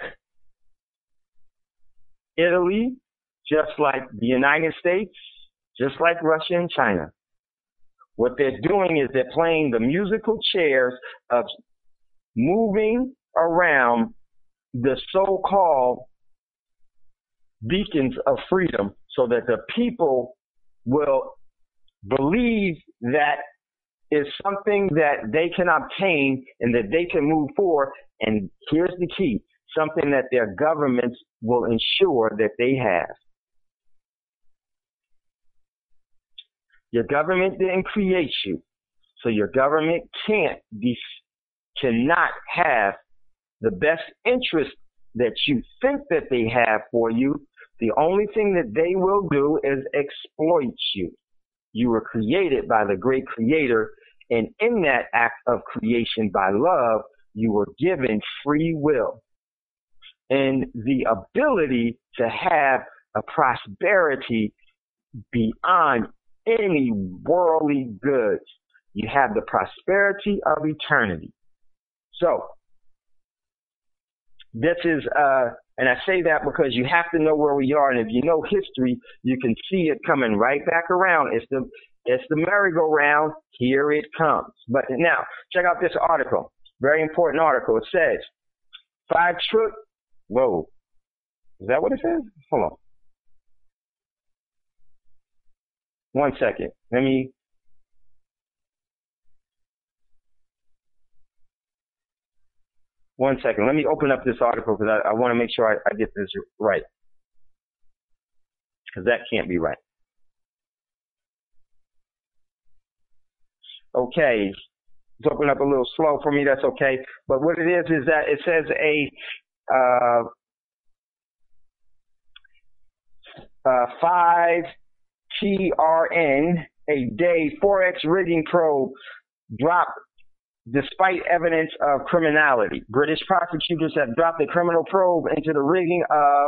Italy, just like the United States, just like Russia and China. What they're doing is they're playing the musical chairs of moving around the so-called beacons of freedom so that the people will believe that is something that they can obtain and that they can move forward. And here's the key, something that their governments will ensure that they have. Your government didn't create you, so your government cannot have the best interest that you think that they have for you. The only thing that they will do is exploit you. You were created by the great creator, and in that act of creation by love, you were given free will and the ability to have a prosperity beyond any worldly goods. You have the prosperity of eternity. So, this is, and I say that because you have to know where we are, and if you know history, you can see it coming right back around. It's the merry-go-round. Here it comes. But now, check out this article. Very important article. It says, 5 trillion. Whoa. Is that what it says? Hold on. 1 second. One second. Let me open up this article because I want to make sure I get this right. Because that can't be right. Okay. It's open up a little slow for me. That's okay. But what it is that it says a 5 TRN a day Forex rigging probe dropped despite evidence of criminality. British prosecutors have dropped a criminal probe into the rigging of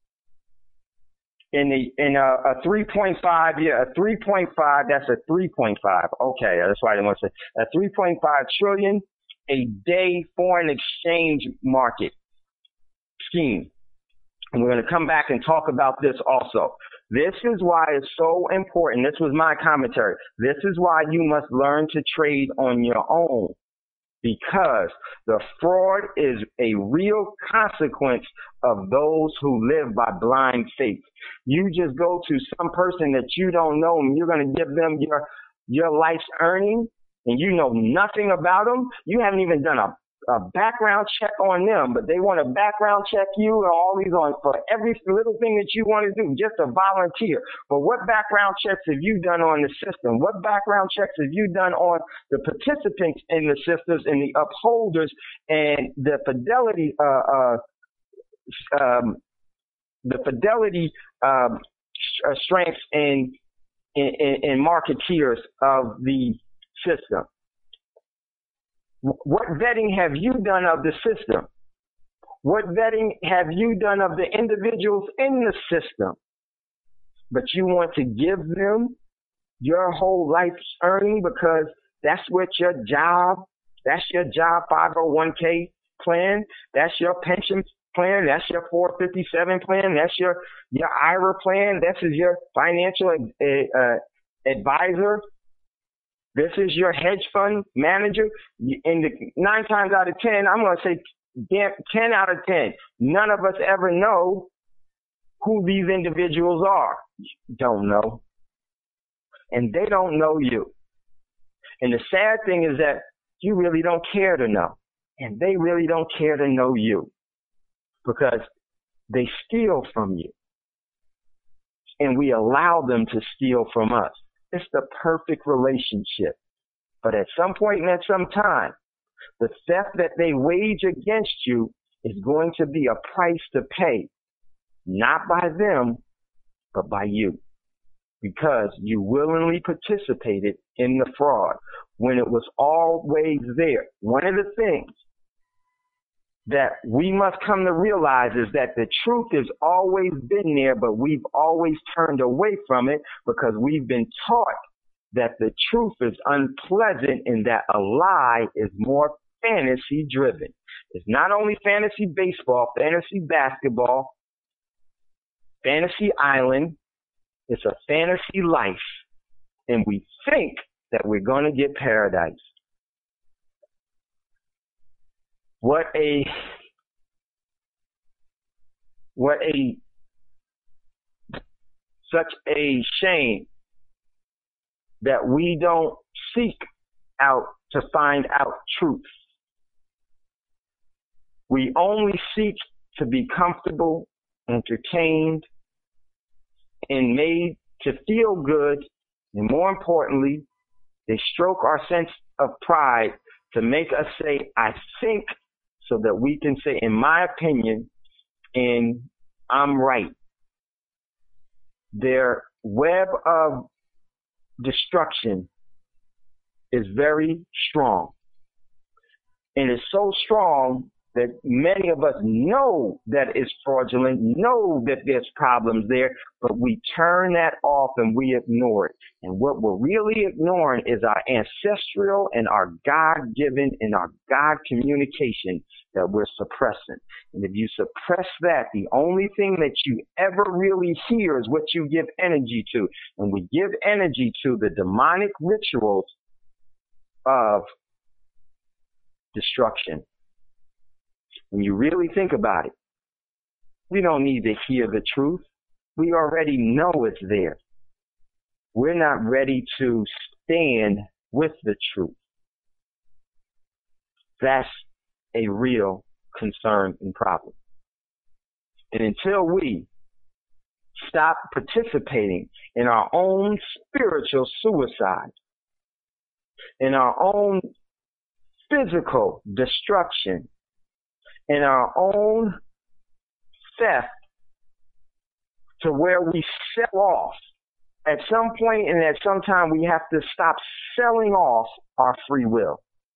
a 3.5, a 3.5, that's a 3.5. Okay, that's why I didn't want to say a 3.5 trillion a day foreign exchange market scheme. And we're going to come back and talk about this also. This is why it's so important. This was my commentary. This is why you must learn to trade on your own, because the fraud is a real consequence of those who live by blind faith. You just go to some person that you don't know and you're going to give them your life's earning and you know nothing about them. You haven't even done a background check on them, but they want to background check you and all these on for every little thing that you want to do, just a volunteer. But what background checks have you done on the system? What background checks have you done on the participants in the systems and the upholders and the fidelity, strengths and marketeers of the system? What vetting have you done of the system? What vetting have you done of the individuals in the system? But you want to give them your whole life's earning because that's what your job, 501k plan, that's your pension plan, that's your 457 plan, that's your IRA plan, this is your financial advisor. This is your hedge fund manager. And 9 times out of 10, I'm going to say 10 out of 10, none of us ever know who these individuals are. You don't know. And they don't know you. And the sad thing is that you really don't care to know. And they really don't care to know you because they steal from you. And we allow them to steal from us. It's the perfect relationship. But at some point and at some time, the theft that they wage against you is going to be a price to pay, not by them, but by you, because you willingly participated in the fraud when it was always there. One of the things that we must come to realize is that the truth has always been there, but we've always turned away from it because we've been taught that the truth is unpleasant and that a lie is more fantasy driven. It's not only fantasy baseball, fantasy basketball, fantasy island. It's a fantasy life. And we think that we're going to get paradise. Such a shame that we don't seek out to find out truth. We only seek to be comfortable, entertained, and made to feel good, and more importantly, they stroke our sense of pride to make us say, I think, so that we can say, in my opinion, and I'm right. Their web of destruction is very strong. And it's so strong that many of us know that it's fraudulent, know that there's problems there, but we turn that off and we ignore it. And what we're really ignoring is our ancestral and our God-given and our God communication that we're suppressing. And if you suppress that, the only thing that you ever really hear is what you give energy to. And we give energy to the demonic rituals of destruction. When you really think about it, we don't need to hear the truth. We already know it's there. We're not ready to stand with the truth. That's a real concern and problem. And until we stop participating in our own spiritual suicide, in our own physical destruction, in our own theft, to where we sell off. At some point and at some time, we have to stop selling off our free will.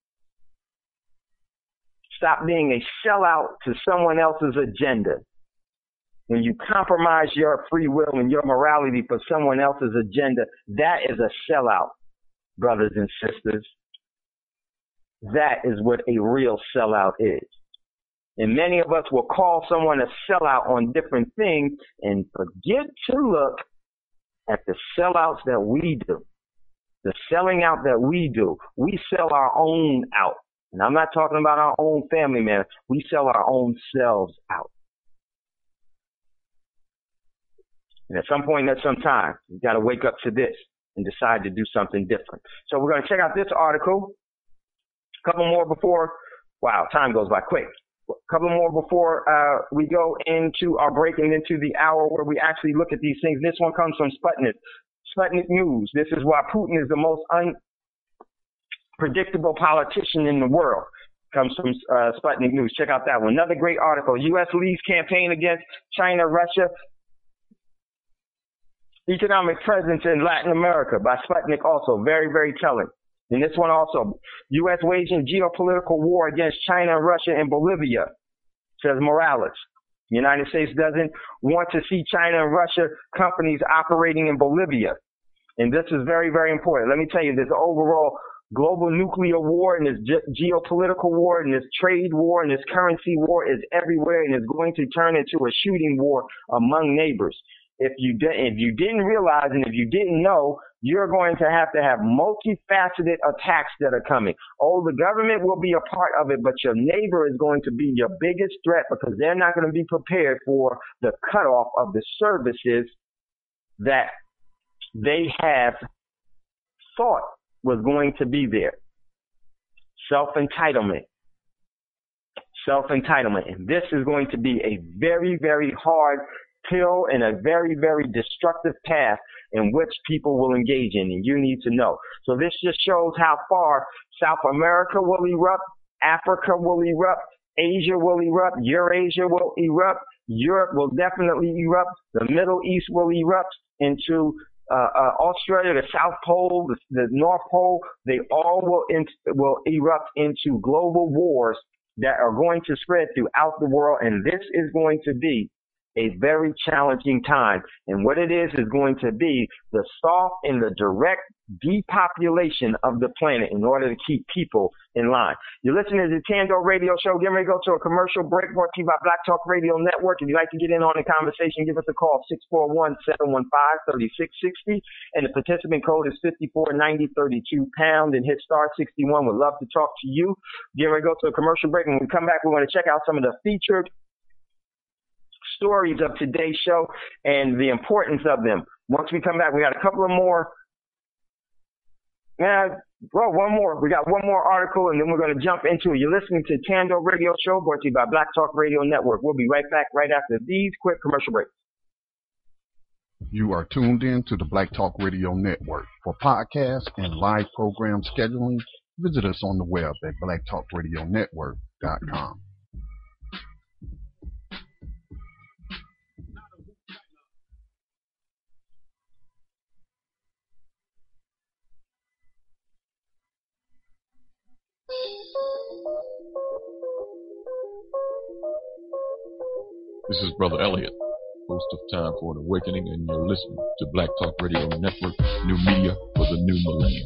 Stop being a sellout to someone else's agenda. When you compromise your free will and your morality for someone else's agenda, that is a sellout, brothers and sisters. That is what a real sellout is. And many of us will call someone a sellout on different things and forget to look at the sellouts that we do. The selling out that we do. We sell our own out. And I'm not talking about our own family, man. We sell our own selves out. And at some point, at some time, you've got to wake up to this and decide to do something different. So we're going to check out this article. A couple more before, wow, time goes by quick. A couple more before we go into our break and into the hour where we actually look at these things. This one comes from Sputnik News. This is why Putin is the most unpredictable politician in the world. Comes from Sputnik News. Check out that one. Another great article. U.S. leads campaign against China, Russia. Economic presence in Latin America by Sputnik also. Very, very telling. And this one also, U.S. waging geopolitical war against China, Russia, and Bolivia, says Morales. The United States doesn't want to see China and Russia companies operating in Bolivia. And this is very, very important. Let me tell you, this overall global nuclear war and this geopolitical war and this trade war and this currency war is everywhere and is going to turn into a shooting war among neighbors. If you didn't realize and if you didn't know, you're going to have multifaceted attacks that are coming. Oh, the government will be a part of it, but your neighbor is going to be your biggest threat because they're not going to be prepared for the cutoff of the services that they have thought was going to be there. Self-entitlement. And this is going to be a very, very hard pill and a very, very destructive path in which people will engage in, and you need to know. So this just shows how far South America will erupt, Africa will erupt, Asia will erupt, Eurasia will erupt, Europe will definitely erupt, the Middle East will erupt into Australia, the South Pole, the North Pole. They all will erupt into global wars that are going to spread throughout the world, and this is going to be a very challenging time. And what it is going to be the soft and the direct depopulation of the planet in order to keep people in line. You're listening to the Tando Radio Show. Get ready to go to a commercial break brought to you by Black Talk Radio Network. If you'd like to get in on the conversation, give us a call, 641-715-3660. And the participant code is 549032# and hit star 61. We'd love to talk to you. Get ready to go to a commercial break. And when we come back, we're going to check out some of the featured stories of today's show and the importance of them. Once we come back, we got a couple of more Well, one more. We got one more article, and then we're going to jump into it. You're listening to Tando Radio Show, brought to you by Black Talk Radio Network. We'll be right back right after these quick commercial breaks. You are tuned in to the Black Talk Radio Network. For podcasts and live program scheduling, visit us on the web at blacktalkradionetwork.com. This is Brother Elliot, host of Time for an Awakening, and you're listening to Black Talk Radio Network, new media for the new millennium.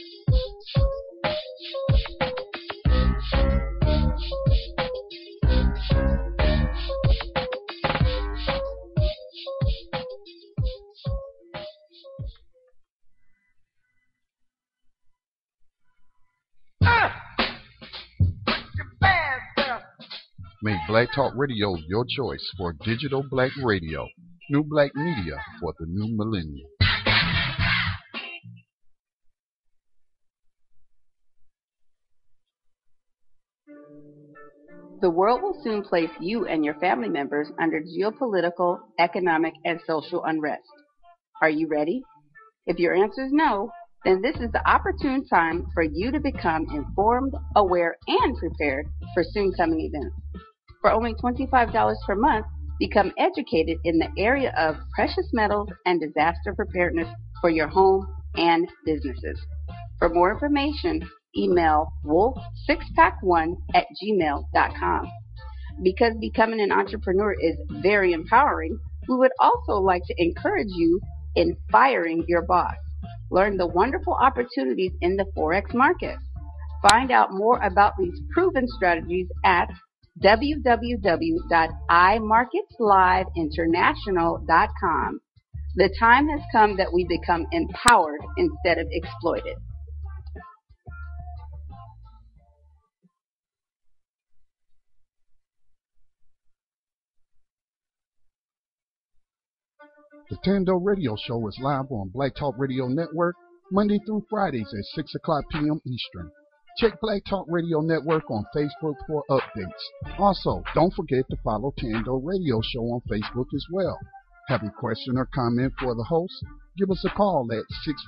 Make Black Talk Radio your choice for digital black radio, new black media for the new millennium. The world will soon place you and your family members under geopolitical, economic, and social unrest. Are you ready? If your answer is no, then this is the opportune time for you to become informed, aware, and prepared for soon-coming events. For only $25 per month, become educated in the area of precious metals and disaster preparedness for your home and businesses. For more information, email wolf6pack1@gmail.com. Because becoming an entrepreneur is very empowering, we would also like to encourage you in firing your boss. Learn the wonderful opportunities in the Forex market. Find out more about these proven strategies at www.imarketsliveinternational.com. The time has come that we become empowered instead of exploited. The Tando Radio Show is live on Black Talk Radio Network Monday through Fridays at 6 o'clock p.m. Eastern. Check Black Talk Radio Network on Facebook for updates. Also, don't forget to follow Tando Radio Show on Facebook as well. Have a question or comment for the host? Give us a call at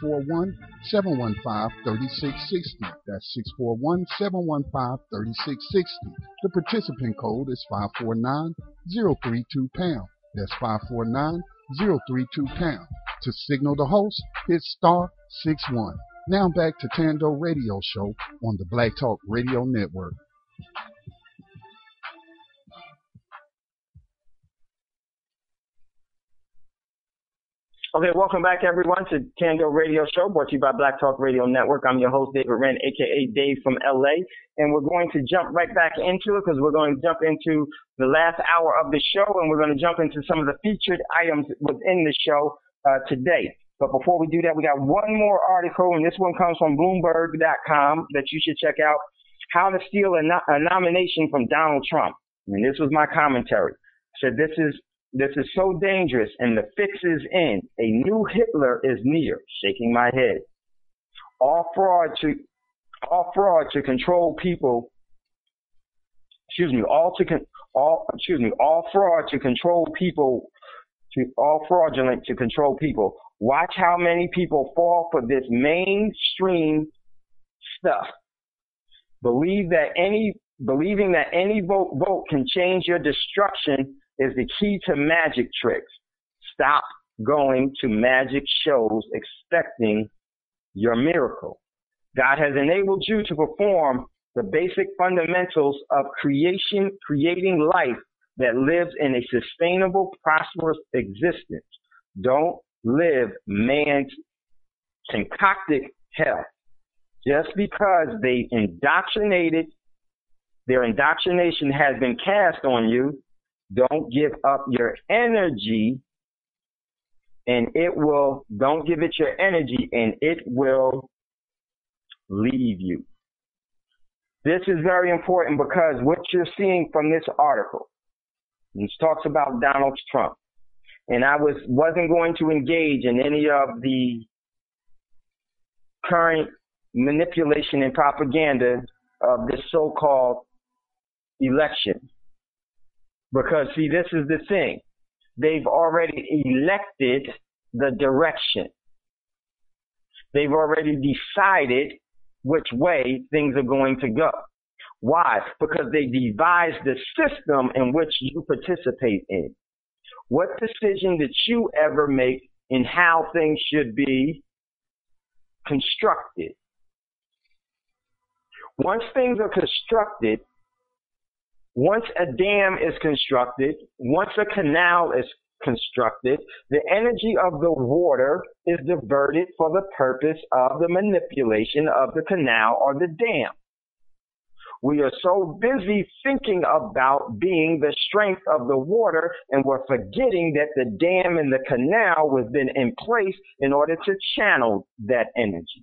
641-715-3660. That's 641-715-3660. The participant code is 549-032#. That's 549-032#. To signal the host, hit *61. Now back to Tando Radio Show on the Black Talk Radio Network. Okay, welcome back everyone to Tando Radio Show, brought to you by Black Talk Radio Network. I'm your host, David Wren, aka Dave from LA, and we're going to jump right back into it because we're going to jump into the last hour of the show, and we're going to jump into some of the featured items within the show today. But before we do that, we got one more article, and this one comes from Bloomberg.com that you should check out. How to Steal a Nomination from Donald Trump. And this was my commentary. I said, this is so dangerous, and the fix is in. A new Hitler is near. Shaking my head. All fraud to control people. All fraud to control people. All fraudulent to control people. Watch how many people fall for this mainstream stuff. Believing that any vote can change your destruction is the key to magic tricks. Stop going to magic shows expecting your miracle. God has enabled you to perform the basic fundamentals of creating life that lives in a sustainable, prosperous existence. Don't live man's concocted hell. Just because their indoctrination has been cast on you, don't give up your energy, and don't give it your energy, and it will leave you. This is very important because what you're seeing from this article, this talks about Donald Trump. And I wasn't going to engage in any of the current manipulation and propaganda of this so-called election. Because, see, this is the thing. They've already elected the direction. They've already decided which way things are going to go. Why? Because they devised the system in which you participate in. What decision did you ever make in how things should be constructed? Once things are constructed, once a dam is constructed, once a canal is constructed, the energy of the water is diverted for the purpose of the manipulation of the canal or the dam. We are so busy thinking about being the strength of the water, and we're forgetting that the dam and the canal was then in place in order to channel that energy.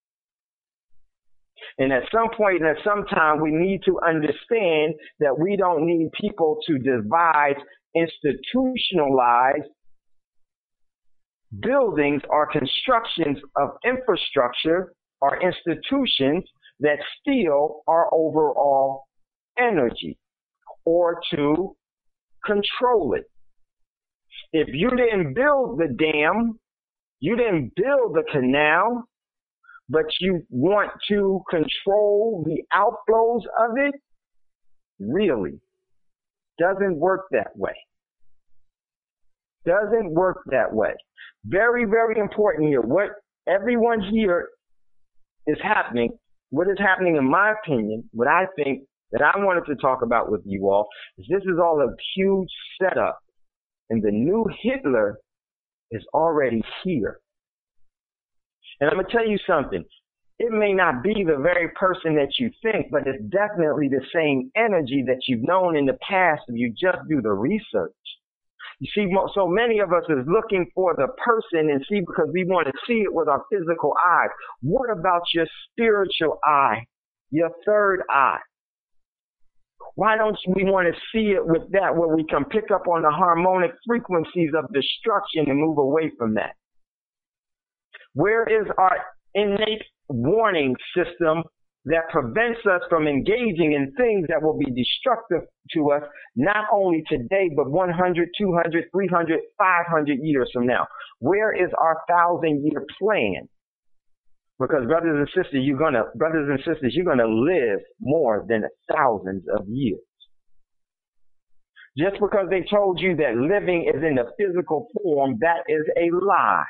And at some point and at some time, we need to understand that we don't need people to devise institutionalized buildings or constructions of infrastructure or institutions that steal our overall energy or to control it. If you didn't build the dam, you didn't build the canal, but you want to control the outflows of it, really doesn't work that way. Doesn't work that way. Very, very important here. What everyone here is happening, what is happening in my opinion, what I think that I wanted to talk about with you all, is this is all a huge setup. And the new Hitler is already here. And I'm going to tell you something. It may not be the very person that you think, but it's definitely the same energy that you've known in the past if you just do the research. You see, so many of us is looking for the person and see because we want to see it with our physical eyes. What about your spiritual eye, your third eye? Why don't we want to see it with that where we can pick up on the harmonic frequencies of destruction and move away from that? Where is our innate warning system that prevents us from engaging in things that will be destructive to us, not only today, but 100, 200, 300, 500 years from now? Where is our 1,000-year plan? Because brothers and sisters, you're gonna live more than thousands of years. Just because they told you that living is in the physical form, that is a lie.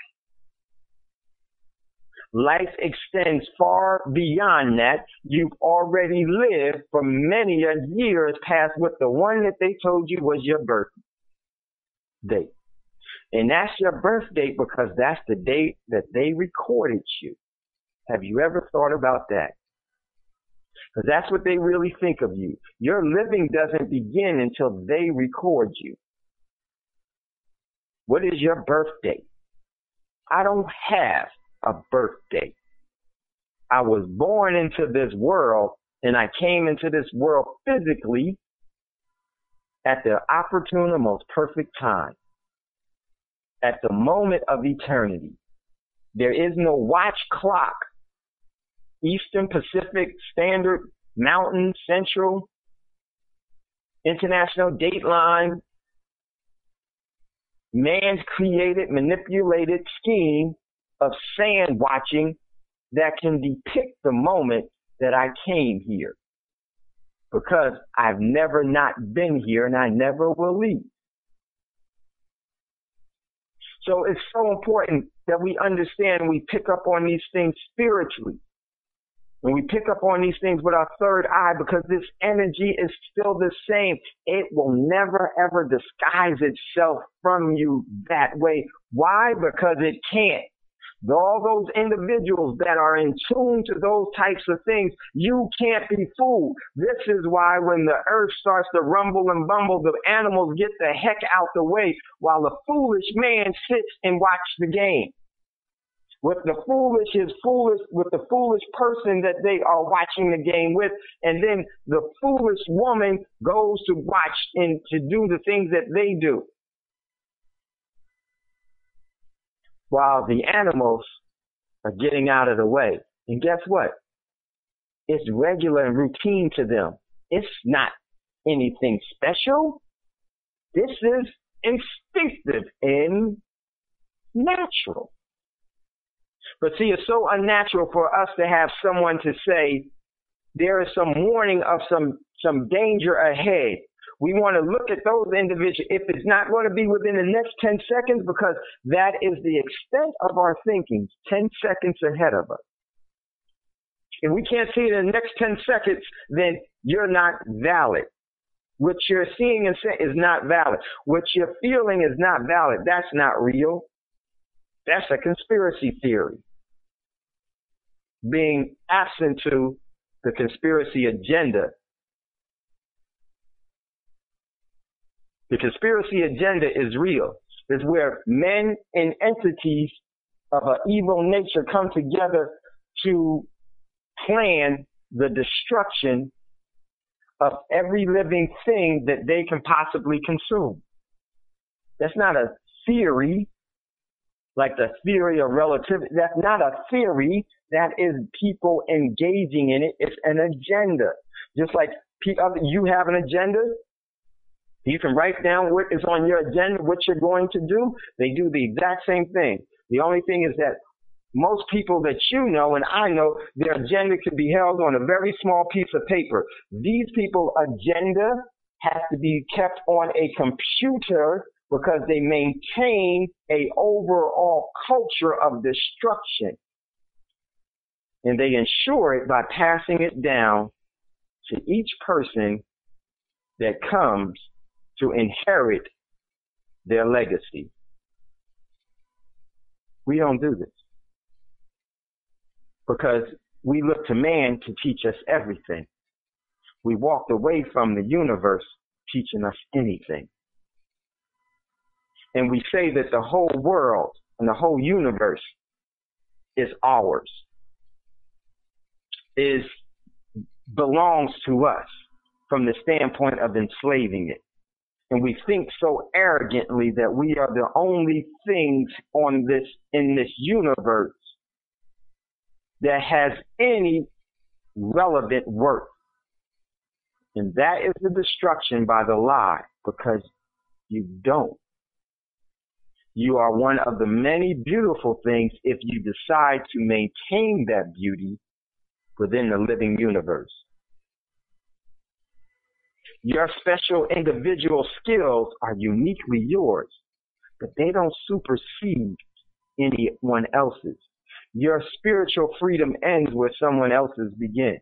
Life extends far beyond that. You've already lived for many years past what the one that they told you was your birth date. And that's your birth date because that's the date that they recorded you. Have you ever thought about that? Because that's what they really think of you. Your living doesn't begin until they record you. What is your birth date? I don't have a birthday. I was born into this world, and I came into this world physically at the opportune and most perfect time, at the moment of eternity. There is no watch clock, Eastern, Pacific, Standard, Mountain, Central, International Dateline, man's created, manipulated scheme of sand watching that can depict the moment that I came here. Because I've never not been here and I never will leave. So it's so important that we understand and we pick up on these things spiritually. When we pick up on these things with our third eye, because this energy is still the same. It will never, ever disguise itself from you that way. Why? Because it can't. All those individuals that are in tune to those types of things, you can't be fooled. This is why when the earth starts to rumble and bumble, the animals get the heck out the way while the foolish man sits and watches the game. With the foolish is foolish, with the foolish person that they are watching the game with, and then the foolish woman goes to watch and to do the things that they do. While the animals are getting out of the way. And guess what? It's regular and routine to them. It's not anything special. This is instinctive and natural. But see, it's so unnatural for us to have someone to say there is some warning of some danger ahead. We want to look at those individuals, if it's not going to be within the next 10 seconds, because that is the extent of our thinking, 10 seconds ahead of us. If we can't see it in the next 10 seconds, then you're not valid. What you're seeing and saying is not valid. What you're feeling is not valid. That's not real. That's a conspiracy theory. Being absent to the conspiracy agenda. The conspiracy agenda is real. It's where men and entities of an evil nature come together to plan the destruction of every living thing that they can possibly consume. That's not a theory, like the theory of relativity. That's not a theory. That is people engaging in it. It's an agenda. Just like you have an agenda, you can write down what is on your agenda, what you're going to do. They do the exact same thing. The only thing is that most people that you know and I know, their agenda can be held on a very small piece of paper. These people's agenda has to be kept on a computer because they maintain a overall culture of destruction. And they ensure it by passing it down to each person that comes to inherit their legacy. We don't do this because we look to man to teach us everything. We walked away from the universe teaching us anything. And we say that the whole world and the whole universe is ours, belongs to us from the standpoint of enslaving it. And we think so arrogantly that we are the only things in this universe that has any relevant worth. And that is the destruction by the lie, because you don't. You are one of the many beautiful things if you decide to maintain that beauty within the living universe. Your special individual skills are uniquely yours, but they don't supersede anyone else's. Your spiritual freedom ends where someone else's begins.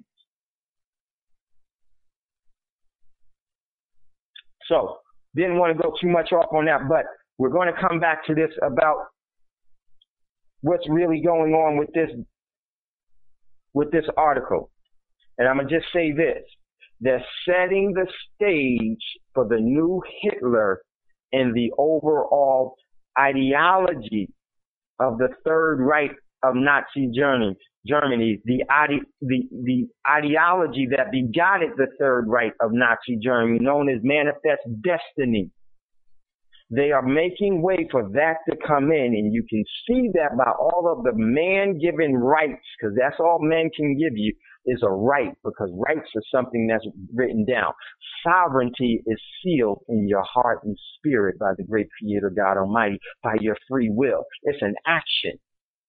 So, didn't want to go too much off on that, but we're going to come back to this about what's really going on with this article. And I'm going to just say this. They're setting the stage for the new Hitler and the overall ideology of the Third Reich of Nazi Germany, the ideology that begot the Third Reich of Nazi Germany, known as Manifest Destiny. They are making way for that to come in, and you can see that by all of the man-given rights, because that's all men can give you, is a right, because rights are something that's written down. Sovereignty is sealed in your heart and spirit by the great Creator God Almighty, by your free will. It's an action.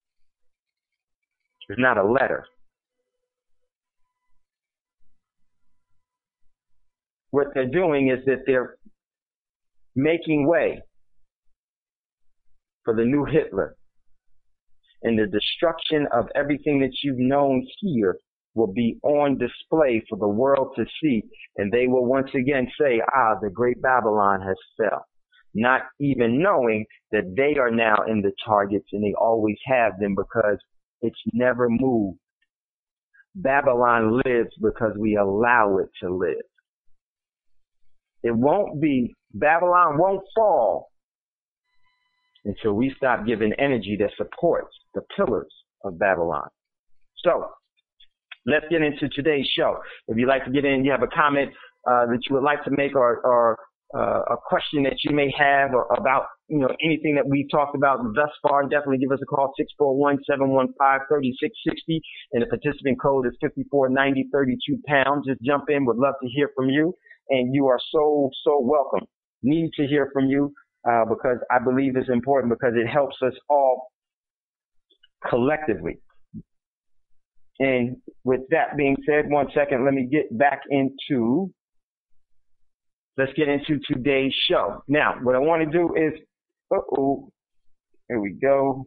It's not a letter. What they're doing is that they're making way for the new Hitler. And the destruction of everything that you've known here will be on display for the world to see. And they will once again say, the great Babylon has fell. Not even knowing that they are now in the targets, and they always have them, because it's never moved. Babylon lives because we allow it to live. Babylon won't fall until we stop giving energy that supports the pillars of Babylon. So, let's get into today's show. If you'd like to get in, you have a comment that you would like to make, or a question that you may have or about, anything that we've talked about thus far, definitely give us a call, 641-715-3660. And the participant code is 549032#. Just jump in. Would love to hear from you. And you are so, so welcome. Need to hear from you because I believe it's important because it helps us all collectively. And with that being said, 1 second, let's get into today's show. Now, what I want to do is, here we go.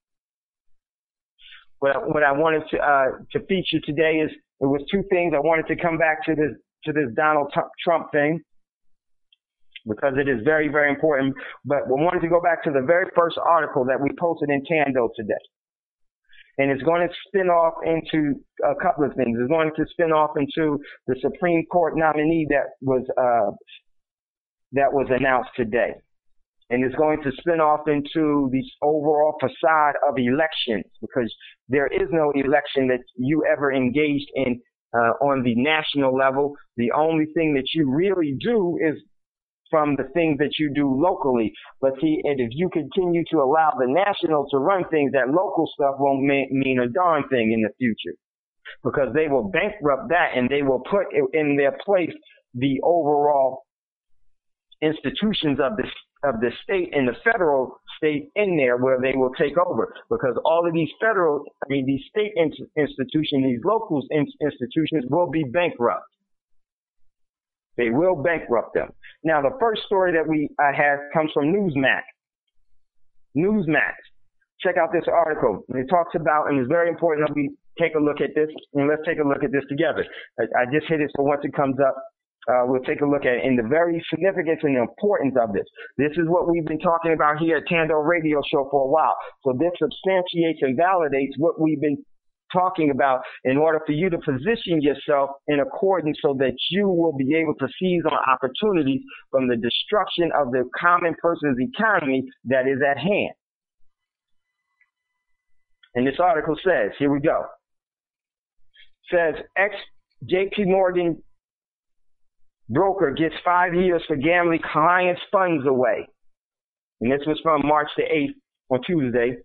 What I wanted to feature today is, it was two things. I wanted to come back to this Donald Trump thing because it is very, very important. But we wanted to go back to the very first article that we posted in Tando today. And it's going to spin off into a couple of things. It's going to spin off into the Supreme Court nominee that was announced today. And it's going to spin off into the overall facade of elections because there is no election that you ever engaged in on the national level. The only thing that you really do is from the things that you do locally. But see, and if you continue to allow the national to run things, that local stuff won't mean a darn thing in the future because they will bankrupt that and they will put in their place the overall institutions of the state and the federal state in there where they will take over because all of these these state institutions, these local institutions will be bankrupt. They will bankrupt them. Now, the first story that I have comes from Newsmax. Newsmax. Check out this article. It talks about, and it's very important that we take a look at this, and let's take a look at this together. I just hit it, so once it comes up, we'll take a look at it and the very significance and the importance of this. This is what we've been talking about here at Tando Radio Show for a while. So this substantiates and validates what we've been talking about in order for you to position yourself in accordance so that you will be able to seize on opportunities from the destruction of the common person's economy that is at hand. And this article says, here we go. Says ex-JP Morgan broker gets 5 years for gambling clients' funds away. And this was from March the 8th on Tuesday.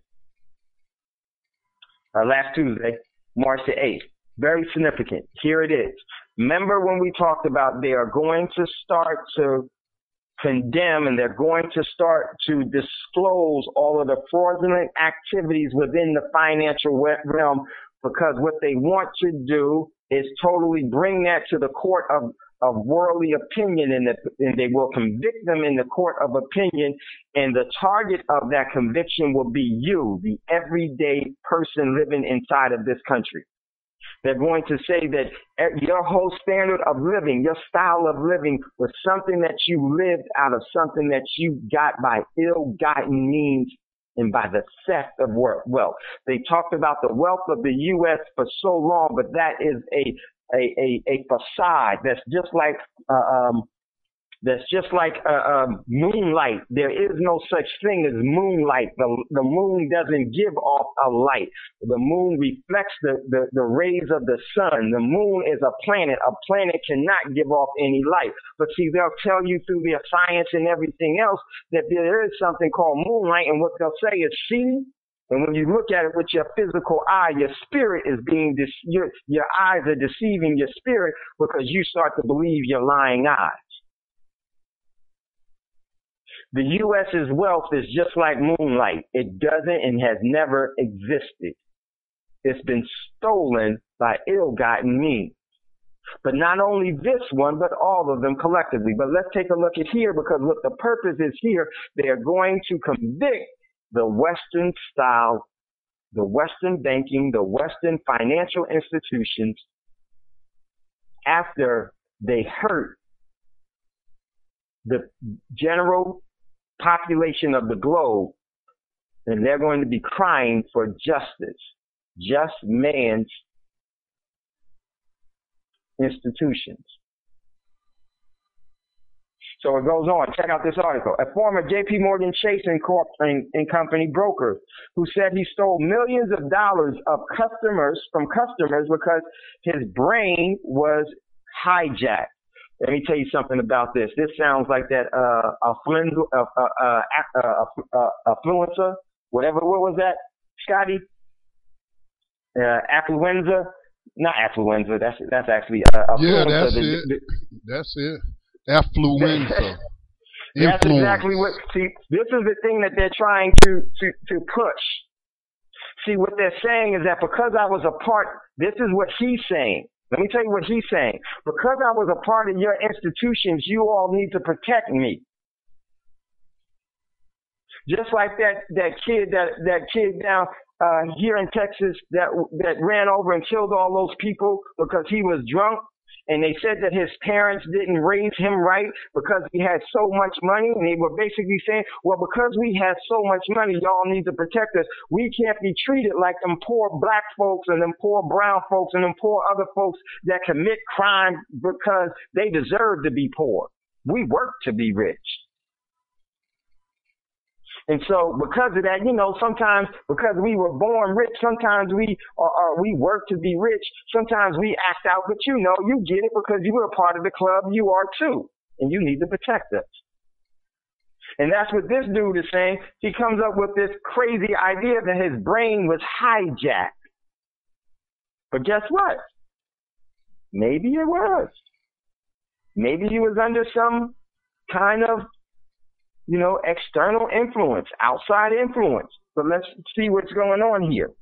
Last Tuesday, March the 8th. Very significant. Here it is. Remember when we talked about they are going to start to condemn and they're going to start to disclose all of the fraudulent activities within the financial realm because what they want to do is totally bring that to the court of worldly opinion and they will convict them in the court of opinion, and the target of that conviction will be you, the everyday person living inside of this country. They're going to say that your whole standard of living, your style of living was something that you lived out of something that you got by ill-gotten means and by the theft of wealth. They talked about the wealth of the U.S. for so long, but that is a facade that's just like moonlight. There is no such thing as moonlight. The moon doesn't give off a light. The moon reflects the rays of the sun. The moon is a planet. A planet cannot give off any light. But see, they'll tell you through their science and everything else that there is something called moonlight, and what they'll say is, see, and when you look at it with your physical eye, your spirit is your eyes are deceiving your spirit because you start to believe your lying eyes. The U.S.'s wealth is just like moonlight. It doesn't and has never existed. It's been stolen by ill-gotten means. But not only this one, but all of them collectively. But let's take a look at here because what the purpose is here, they are going to convict the Western style, the Western banking, the Western financial institutions after they hurt the general population of the globe, and they're going to be crying for justice, just man's institutions. So it goes on. Check out this article. A former J.P. Morgan Chase and Company broker who said he stole millions of dollars from customers because his brain was hijacked. Let me tell you something about this. This sounds like that affluenza, whatever. What was that, Scotty? Affluenza, not affluenza. That's actually yeah, affluenza. That's it. Affluenza. That's exactly what. See, this is the thing that they're trying to push. See, what they're saying is that because I was a part. This is what he's saying. Let me tell you what he's saying. Because I was a part of your institutions, you all need to protect me. Just like that kid down here in Texas that ran over and killed all those people because he was drunk, and they said that his parents didn't raise him right because he had so much money, and they were basically saying, well, because we have so much money, y'all need to protect us. We can't be treated like them poor black folks and them poor brown folks and them poor other folks that commit crime because they deserve to be poor. We work to be rich. And so because of that, sometimes because we were born rich, sometimes we work to be rich. Sometimes we act out, but you get it because you were a part of the club. You are too. And you need to protect us. And that's what this dude is saying. He comes up with this crazy idea that his brain was hijacked. But guess what? Maybe it was. Maybe he was under some kind of external influence, outside influence. But let's see what's going on here.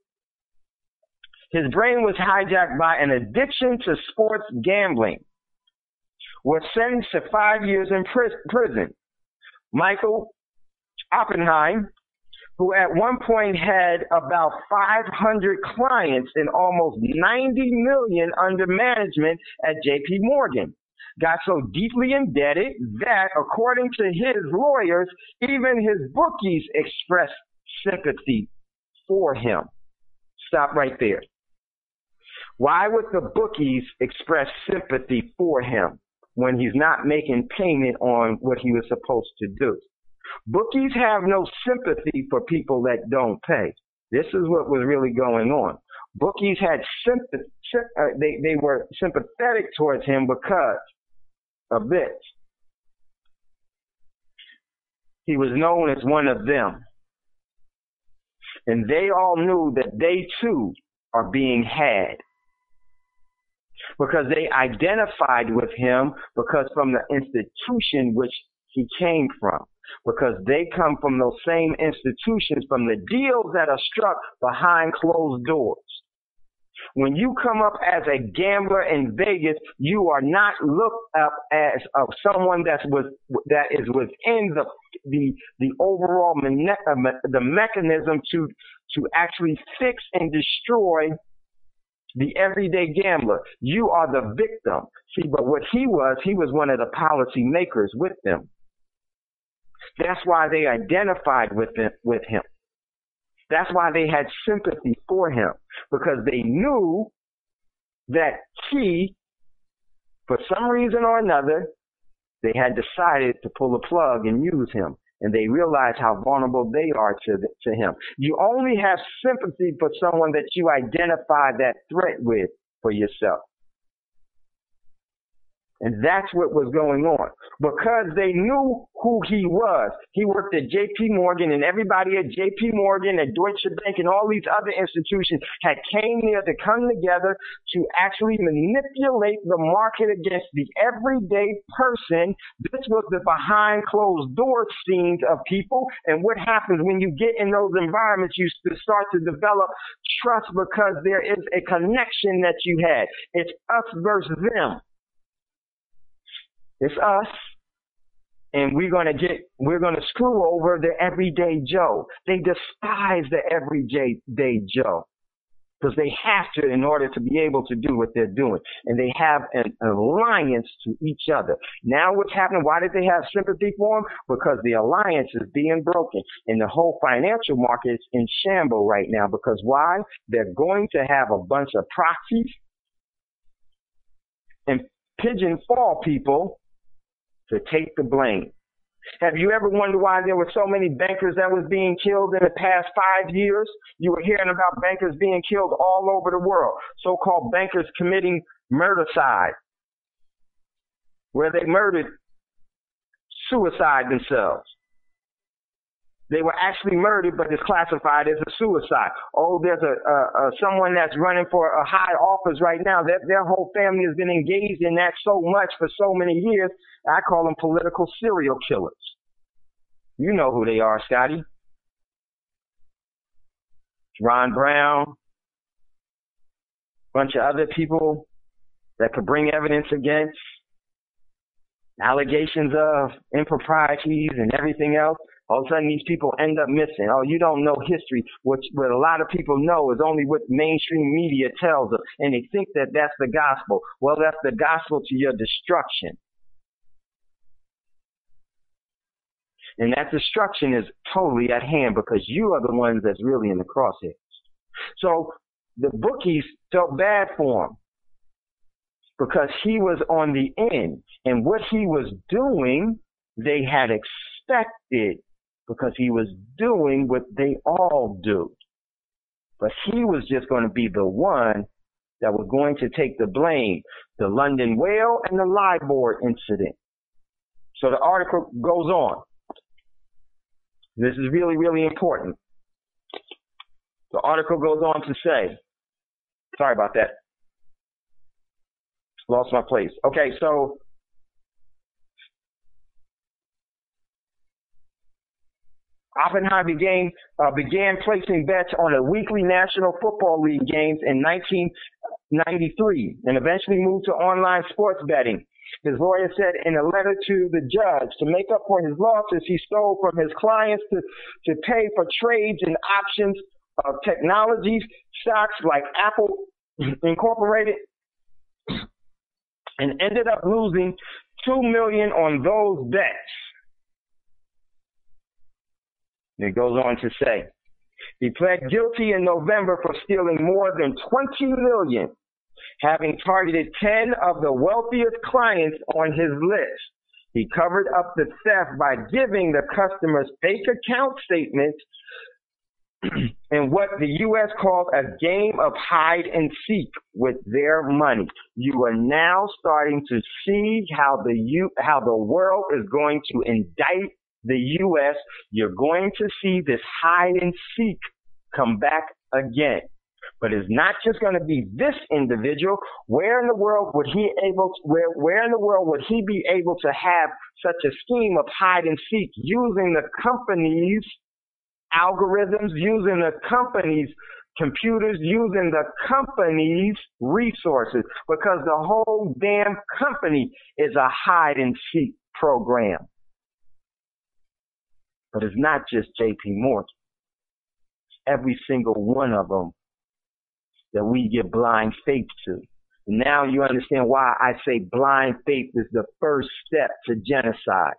His brain was hijacked by an addiction to sports gambling. Was sentenced to 5 years in prison. Michael Oppenheim, who at one point had about 500 clients and almost 90 million under management at JP Morgan, got so deeply indebted that, according to his lawyers, even his bookies expressed sympathy for him. Stop right there. Why would the bookies express sympathy for him when he's not making payment on what he was supposed to do? Bookies have no sympathy for people that don't pay. This is what was really going on. Bookies had sympathy. They were sympathetic towards him because of this. He was known as one of them. And they all knew that they too are being had. Because they identified with him because from the institution which he came from. Because they come from those same institutions, from the deals that are struck behind closed doors. When you come up as a gambler in Vegas, you are not looked up as someone that is within the overall the mechanism to actually fix and destroy the everyday gambler. You are the victim. See, but what he was one of the policy makers with them. That's why they identified with him. That's why they had sympathy for him, because they knew that he, for some reason or another, they had decided to pull a plug and use him. And they realized how vulnerable they are to him. You only have sympathy for someone that you identify that threat with for yourself. And that's what was going on. Because they knew who he was. He worked at JP Morgan, and everybody at JP Morgan, at Deutsche Bank, and all these other institutions had came there to come together to actually manipulate the market against the everyday person. This was the behind closed door scenes of people. And what happens when you get in those environments, you start to develop trust because there is a connection that you had. It's us versus them. It's us, and we're gonna screw over the everyday Joe. They despise the everyday Joe because they have to in order to be able to do what they're doing, and they have an alliance to each other. Now, what's happening? Why did they have sympathy for him? Because the alliance is being broken, and the whole financial market is in shambles right now. Because why? They're going to have a bunch of proxies and pigeon fall people to take the blame. Have you ever wondered why there were so many bankers that was being killed in the past 5 years? You were hearing about bankers being killed all over the world. So-called bankers committing murdercide. where they murdered, suicide themselves. They were actually murdered, but it's classified as a suicide. Oh, there's someone that's running for a high office right now. Their whole family has been engaged in that so much for so many years. I call them political serial killers. You know who they are, Scotty. Ron Brown, bunch of other people that could bring evidence against, allegations of improprieties and everything else. All of a sudden, these people end up missing. Oh, you don't know history. What a lot of people know is only what mainstream media tells them, and they think that that's the gospel. Well, that's the gospel to your destruction. And that destruction is totally at hand because you are the ones that's really in the crosshairs. So the bookies felt bad for him because he was on the end. And what he was doing, they had expected, because he was doing what they all do. But he was just going to be the one that was going to take the blame. The London Whale and the Libor incident. So the article goes on. This is really, really important. The article goes on to say, sorry about that. Lost my place. Okay, so Oppenheim began placing bets on the weekly National Football League games in 1993 and eventually moved to online sports betting. His lawyer said in a letter to the judge, to make up for his losses, he stole from his clients to pay for trades and options of technology stocks like Apple Incorporated, and ended up losing $2 million on those bets. It goes on to say, he pled guilty in November for stealing more than $20 million, having targeted 10 of the wealthiest clients on his list. He covered up the theft by giving the customers fake account statements and what the U.S. calls a game of hide and seek with their money. You are now starting to see how the world is going to indict the U.S. You're going to see this hide and seek come back again. But it's not just going to be this individual. Where in the world would he be able to have such a scheme of hide and seek using the company's algorithms, using the company's computers, using the company's resources? Because the whole damn company is a hide and seek program. But it's not just J.P. Morgan. It's every single one of them that we give blind faith to. Now you understand why I say blind faith is the first step to genocide.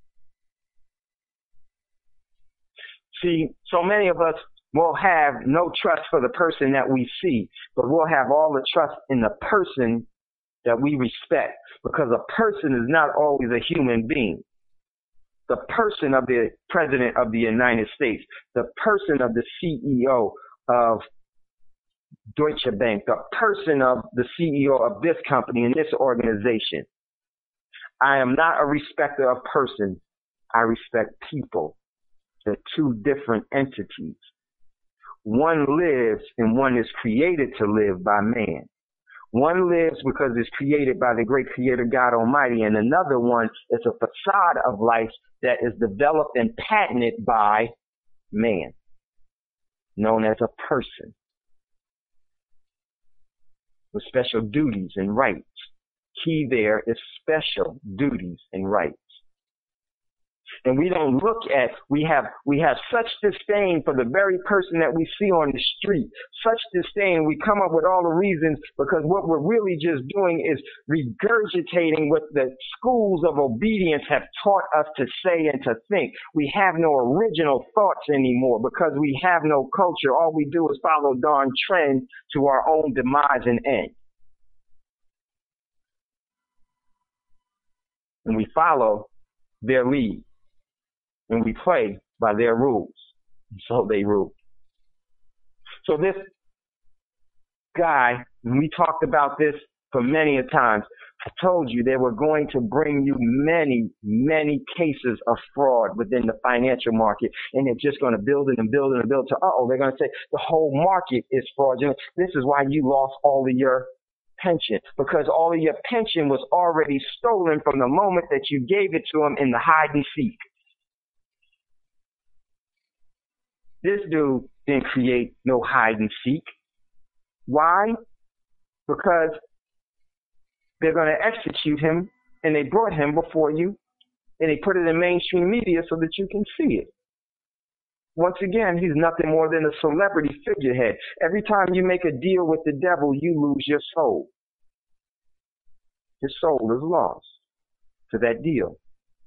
See, so many of us will have no trust for the person that we see, but we'll have all the trust in the person that we respect, because a person is not always a human being. The person of the President of the United States, the person of the CEO of Deutsche Bank, the person of the CEO of this company and this organization. I am not a respecter of persons. I respect people. They're two different entities. One lives and one is created to live by man. One lives because it's created by the great creator God Almighty, and another one is a facade of life that is developed and patented by man, known as a person, with special duties and rights. Key there is special duties and rights. And we don't look at, we have such disdain for the very person that we see on the street, such disdain, we come up with all the reasons, because what we're really just doing is regurgitating what the schools of obedience have taught us to say and to think. We have no original thoughts anymore because we have no culture. All we do is follow darn trends to our own demise and end. And we follow their lead. And we play by their rules. So they rule. So this guy, and we talked about this for many a times, I told you they were going to bring you many, many cases of fraud within the financial market, and they're just going to build it and build it and build it. They're going to say the whole market is fraudulent. This is why you lost all of your pension, because all of your pension was already stolen from the moment that you gave it to them in the hide and seek. This dude didn't create no hide and seek. Why? Because they're going to execute him, and they brought him before you, and they put it in mainstream media so that you can see it. Once again, he's nothing more than a celebrity figurehead. Every time you make a deal with the devil, you lose your soul. Your soul is lost to that deal.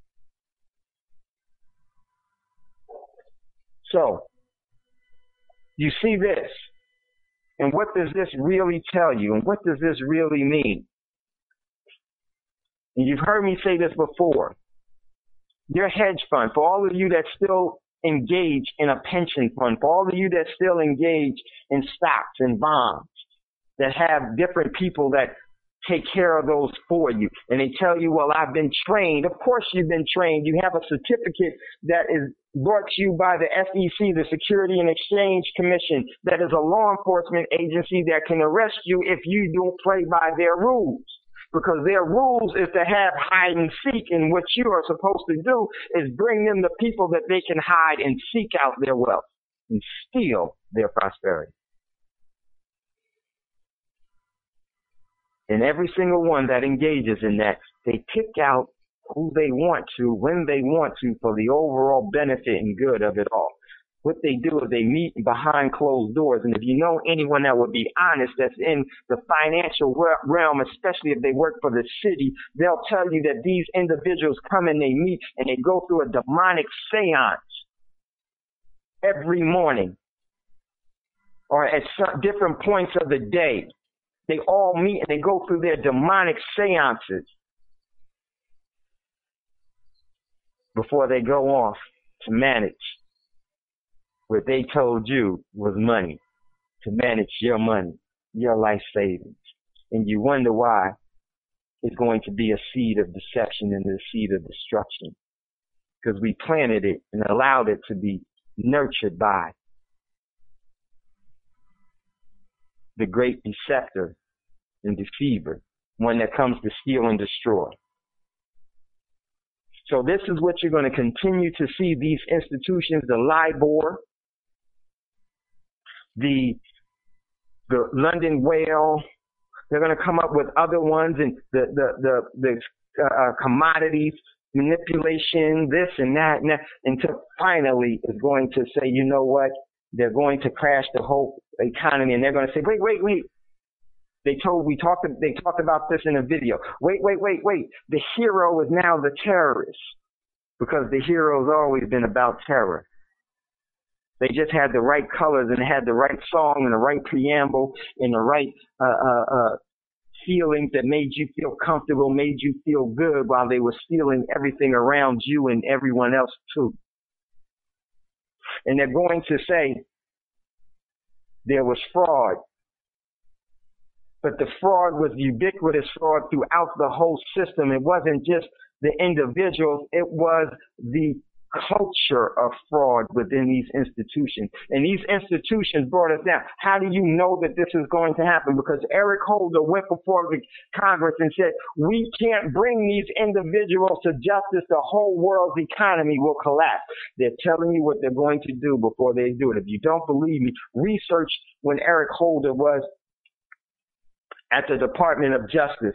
So, you see this, and what does this really tell you, and what does this really mean? And you've heard me say this before. Your hedge fund, for all of you that still engage in a pension fund, for all of you that still engage in stocks and bonds, that have different people that take care of those for you, and they tell you, well, I've been trained. Of course you've been trained. You have a certificate that is brought to you by the SEC, the Security and Exchange Commission, that is a law enforcement agency that can arrest you if you don't play by their rules. Because their rules is to have hide and seek, and what you are supposed to do is bring them the people that they can hide and seek out their wealth and steal their prosperity. And every single one that engages in that, they pick out who they want to, when they want to, for the overall benefit and good of it all. What they do is they meet behind closed doors. And if you know anyone that would be honest, that's in the financial realm, especially if they work for the city, they'll tell you that these individuals come and they meet and they go through a demonic seance every morning or at some different points of the day. They all meet and they go through their demonic seances before they go off to manage what they told you was money, to manage your money, your life savings. And you wonder why it's going to be a seed of deception and a seed of destruction. Because we planted it and allowed it to be nurtured by the great deceptor and deceiver, one that comes to steal and destroy. So this is what you're going to continue to see, these institutions, the LIBOR, the London Whale. They're going to come up with other ones, and the commodities manipulation, this and that, until finally is going to say, you know what? They're going to crash the whole economy, and they're going to say, wait. They talked about this in a video. Wait. The hero is now the terrorist, because the hero's always been about terror. They just had the right colors and had the right song and the right preamble and the right feelings that made you feel comfortable, made you feel good, while they were stealing everything around you and everyone else too. And they're going to say there was fraud. But the fraud was ubiquitous fraud throughout the whole system. It wasn't just the individuals. It was the culture of fraud within these institutions. And these institutions brought us down. How do you know that this is going to happen? Because Eric Holder went before the Congress and said, we can't bring these individuals to justice. The whole world's economy will collapse. They're telling you what they're going to do before they do it. If you don't believe me, research when Eric Holder was at the Department of Justice.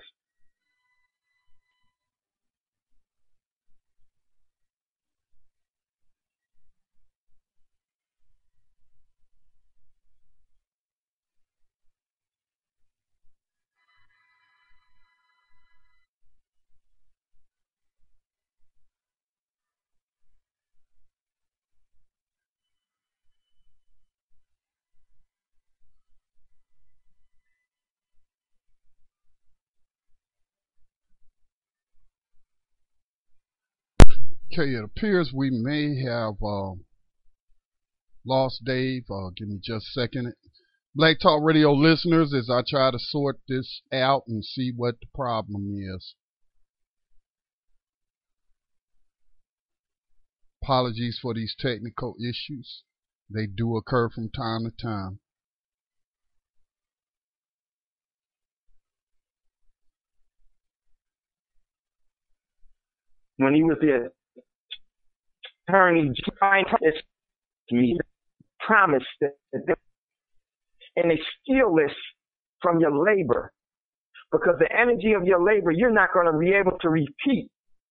Okay, it appears we may have lost Dave. Give me just a second. Black Talk Radio listeners, as I try to sort this out and see what the problem is. Apologies for these technical issues. They do occur from time to time. When he was the attorney, trying to me, promised that and they steal this from your labor, because the energy of your labor you're not going to be able to repeat.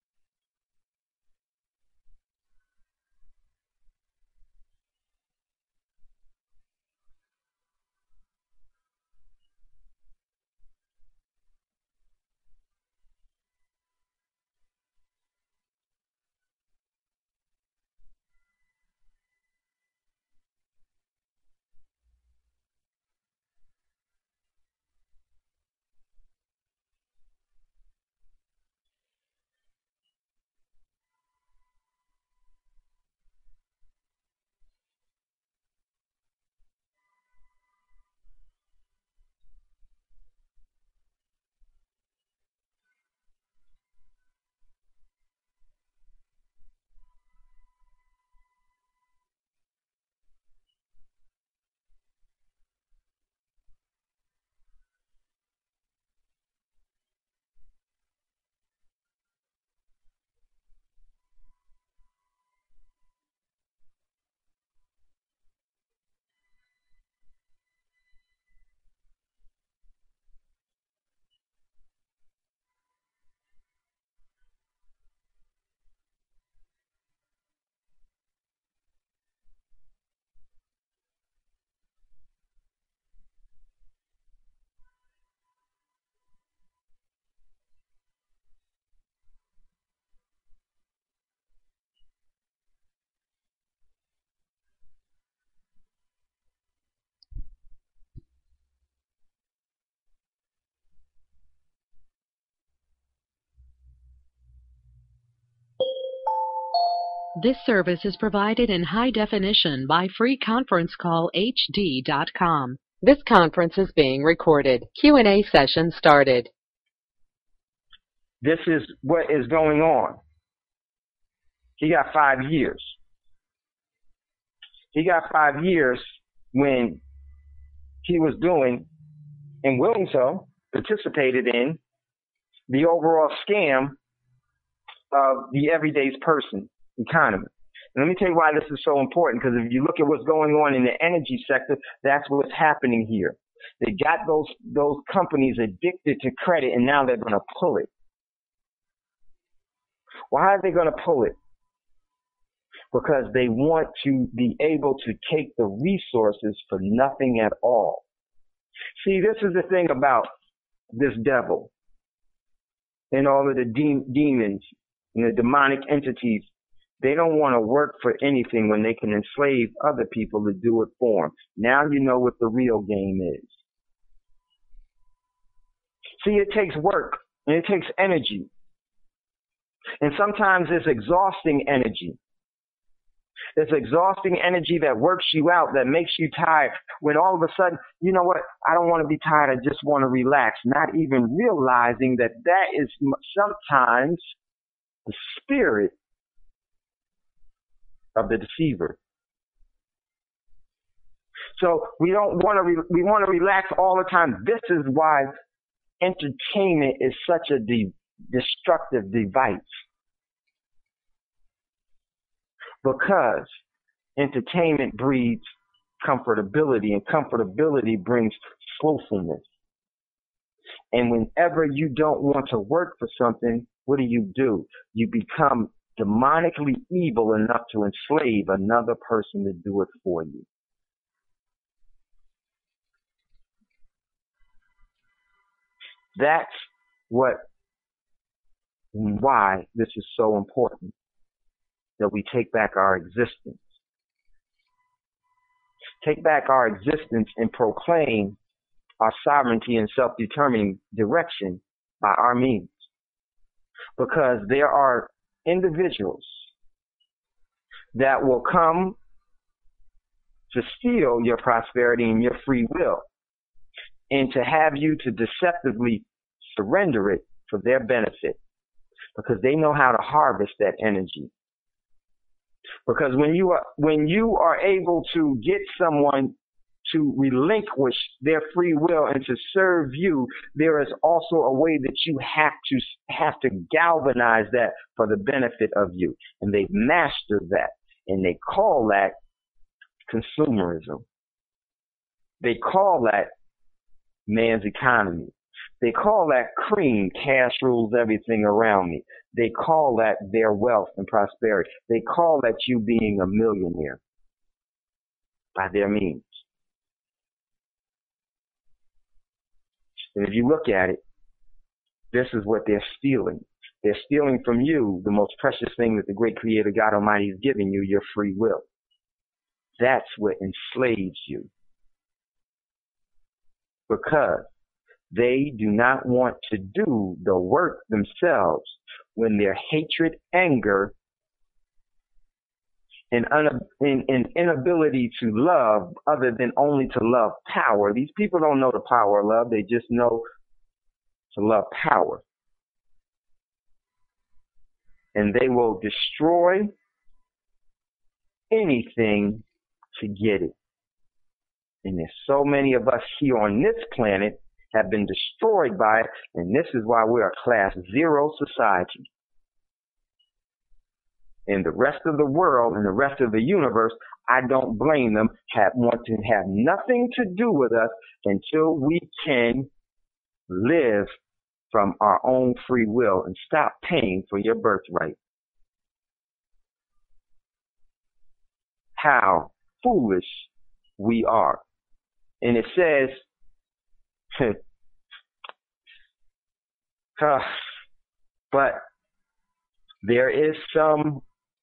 This service is provided in high definition by freeconferencecallhd.com. This conference is being recorded. Q&A session started. This is what is going on. He got 5 years. He got 5 years when he was doing and willing so participated in the overall scam of the everyday person economy. And let me tell you why this is so important, because if you look at what's going on in the energy sector, that's what's happening here. They got those companies addicted to credit, and now they're going to pull it. Why are they going to pull it? Because they want to be able to take the resources for nothing at all. See, this is the thing about this devil and all of the demons and the demonic entities. They don't want to work for anything when they can enslave other people to do it for them. Now you know what the real game is. See, it takes work and it takes energy. And sometimes it's exhausting energy. It's exhausting energy that works you out, that makes you tired. When all of a sudden, you know what, I don't want to be tired, I just want to relax. Not even realizing that that is sometimes the spirit of the deceiver. So we we want to relax all the time. This is why entertainment is such a destructive device. Because entertainment breeds comfortability, and comfortability brings slothfulness. And whenever you don't want to work for something, what do? You become demonically evil enough to enslave another person to do it for you. That's why this is so important, that we take back our existence. Take back our existence and proclaim our sovereignty and self-determining direction by our means. Because there are individuals that will come to steal your prosperity and your free will, and to have you to deceptively surrender it for their benefit, because they know how to harvest that energy. Because when you are able to get someone to relinquish their free will and to serve you, there is also a way that you have to galvanize that for the benefit of you. And they've mastered that, and they call that consumerism. They call that man's economy. They call that cream, cash rules everything around me. They call that their wealth and prosperity. They call that you being a millionaire by their means. And if you look at it, this is what they're stealing. They're stealing from you the most precious thing that the great Creator God Almighty has given you, your free will. That's what enslaves you. Because they do not want to do the work themselves when their hatred, anger, and inability to love other than only to love power. These people don't know the power of love. They just know to love power. And they will destroy anything to get it. And there's so many of us here on this planet have been destroyed by it, and this is why we're a class 0 society. And the rest of the world and the rest of the universe, I don't blame them, want to have nothing to do with us until we can live from our own free will and stop paying for your birthright. How foolish we are. And it says, but there is some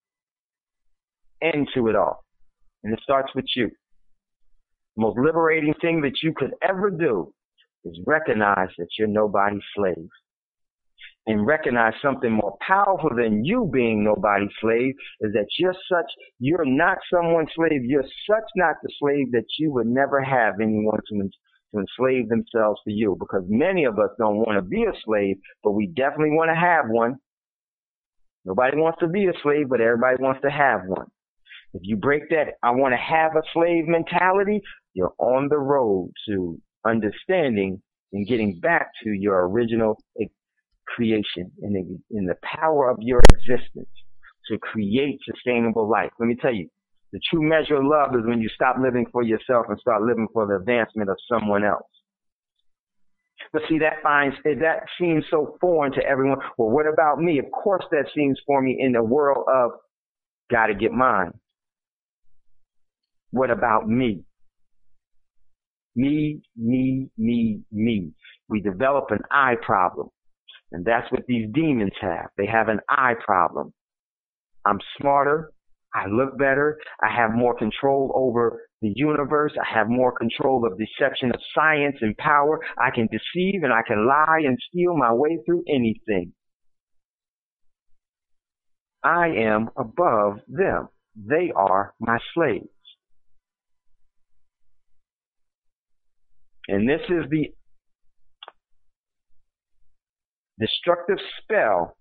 end to it all. And it starts with you. The most liberating thing that you could ever do is recognize that you're nobody's slave. And recognize something more powerful than you being nobody's slave is that you're not someone's slave. You're such not the slave that you would never have anyone to enslave themselves to you, because many of us don't want to be a slave, but we definitely want to have one. Nobody wants to be a slave, but everybody wants to have one. If you break that I want to have a slave mentality, you're on the road to understanding and getting back to your original creation and in the power of your existence to create sustainable life. Let me tell you, the true measure of love is when you stop living for yourself and start living for the advancement of someone else. But see, that seems so foreign to everyone. Well, what about me? Of course that seems for me in the world of gotta get mine. What about me? Me, me, me, me. We develop an I problem. And that's what these demons have. They have an I problem. I'm smarter. I look better. I have more control over the universe. I have more control of deception of science and power. I can deceive and I can lie and steal my way through anything. I am above them. They are my slaves. And this is the destructive spell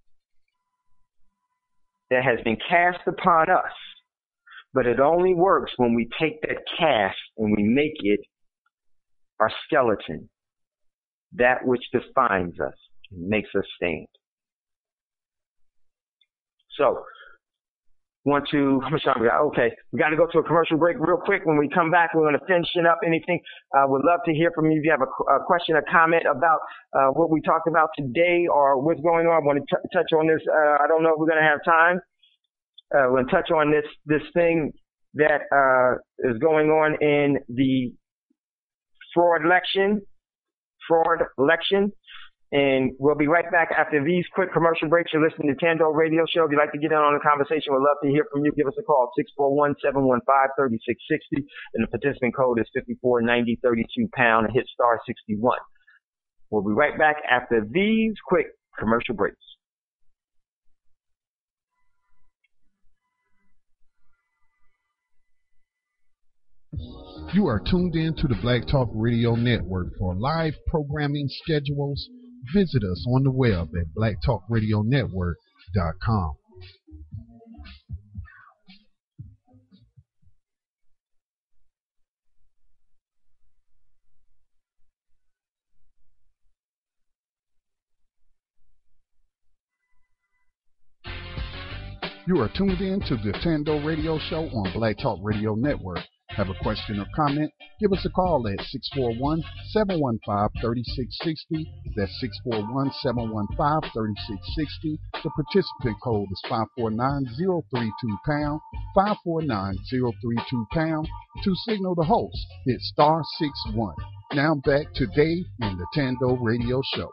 that has been cast upon us. But it only works when we take that cast and we make it our skeleton, that which defines us and makes us stand. So, how much time we got? Okay, we got to go to a commercial break real quick. When we come back, we're going to finish up anything. I would love to hear from you if you have a question or comment about what we talked about today or what's going on. I want to touch on this. I don't know if we're going to have time. We're going to touch on this thing that is going on in the fraud election. And we'll be right back after these quick commercial breaks. You're listening to Tando Radio Show. If you'd like to get in on the conversation, we'd love to hear from you. Give us a call, 641-715-3660. And the participant code is 549032#, and hit star 61. We'll be right back after these quick commercial breaks. You are tuned in to the Black Talk Radio Network. For live programming schedules, visit us on the web at blacktalkradionetwork.com. You are tuned in to the Tando Radio Show on Black Talk Radio Network. Have a question or comment? Give us a call at 641-715-3660. That's 641-715-3660. The participant code is 549032#, 549032#. To signal the host, hit *61. Now back to Dave and the Tando Radio Show.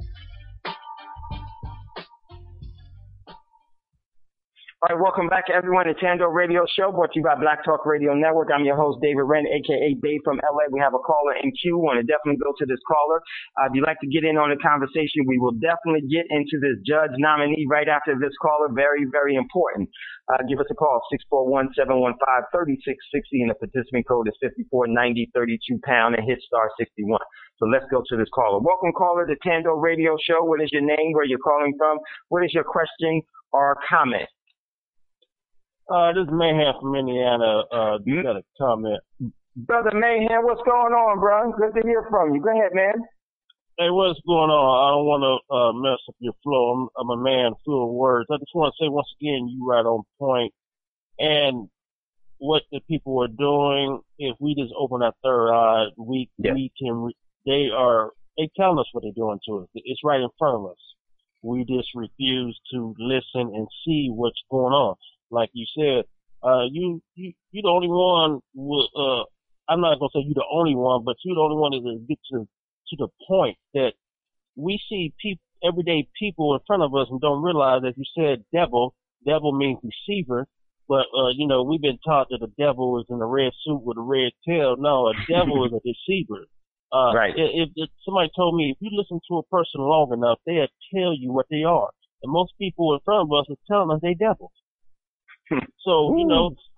All right, welcome back, everyone, to Tando Radio Show, brought to you by Black Talk Radio Network. I'm your host, David Wren, a.k.a. Dave from L.A. We have a caller in queue. Want to definitely go to this caller. If you'd like to get in on the conversation, we will definitely get into this judge nominee right after this caller. Very, very important. Give us a call, 641-715-3660, and the participant code is 549032#, and hit *61. So let's go to this caller. Welcome, caller, to Tando Radio Show. What is your name? Where you're calling from? What is your question or comment? This is Mayhem from Indiana. You got a comment. Brother Mayhem, what's going on, bro? Good to hear from you. Go ahead, man. Hey, what's going on? I don't want to mess up your flow. I'm a man full of words. I just want to say once again, you right on point. And what the people are doing, if we just open our third eye, we can. They telling us what they're doing to us. It's right in front of us. We just refuse to listen and see what's going on. Like you said, you the only one. I'm not gonna say you're the only one, but you're the only one that get to the point that we see everyday people in front of us and don't realize that you said devil. Devil means deceiver, but we've been taught that the devil is in a red suit with a red tail. No, a devil is a deceiver. Right. If somebody told me if you listen to a person long enough, they'll tell you what they are, and most people in front of us are telling us they devils. So, we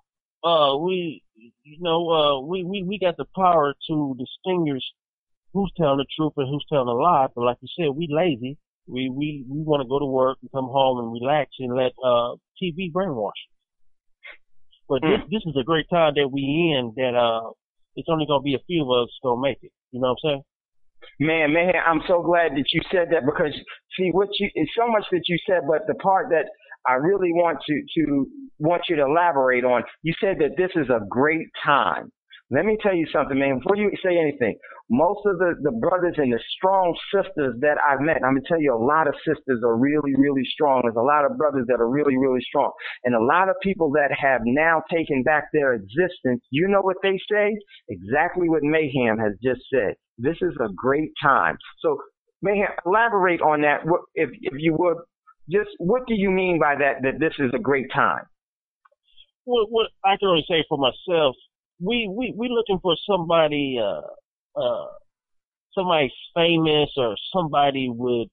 got the power to distinguish who's telling the truth and who's telling a lie. But like you said, we lazy. We want to go to work and come home and relax and let TV brainwash us. But this is a great time that we in that it's only going to be a few of us going to make it. You know what I'm saying? Man, I'm so glad that you said that because, see, it's so much that you said, but the part that I really want you to elaborate on, you said that this is a great time. Let me tell you something, man. Before you say anything, most of the brothers and the strong sisters that I've met, I'm going to tell you a lot of sisters are really, really strong. There's a lot of brothers that are really, really strong. And a lot of people that have now taken back their existence, you know what they say? Exactly what Mayhem has just said. This is a great time. So, Mayhem, elaborate on that, if you would. Just what do you mean by that this is a great time? What I can only say for myself, we looking for somebody somebody famous or somebody with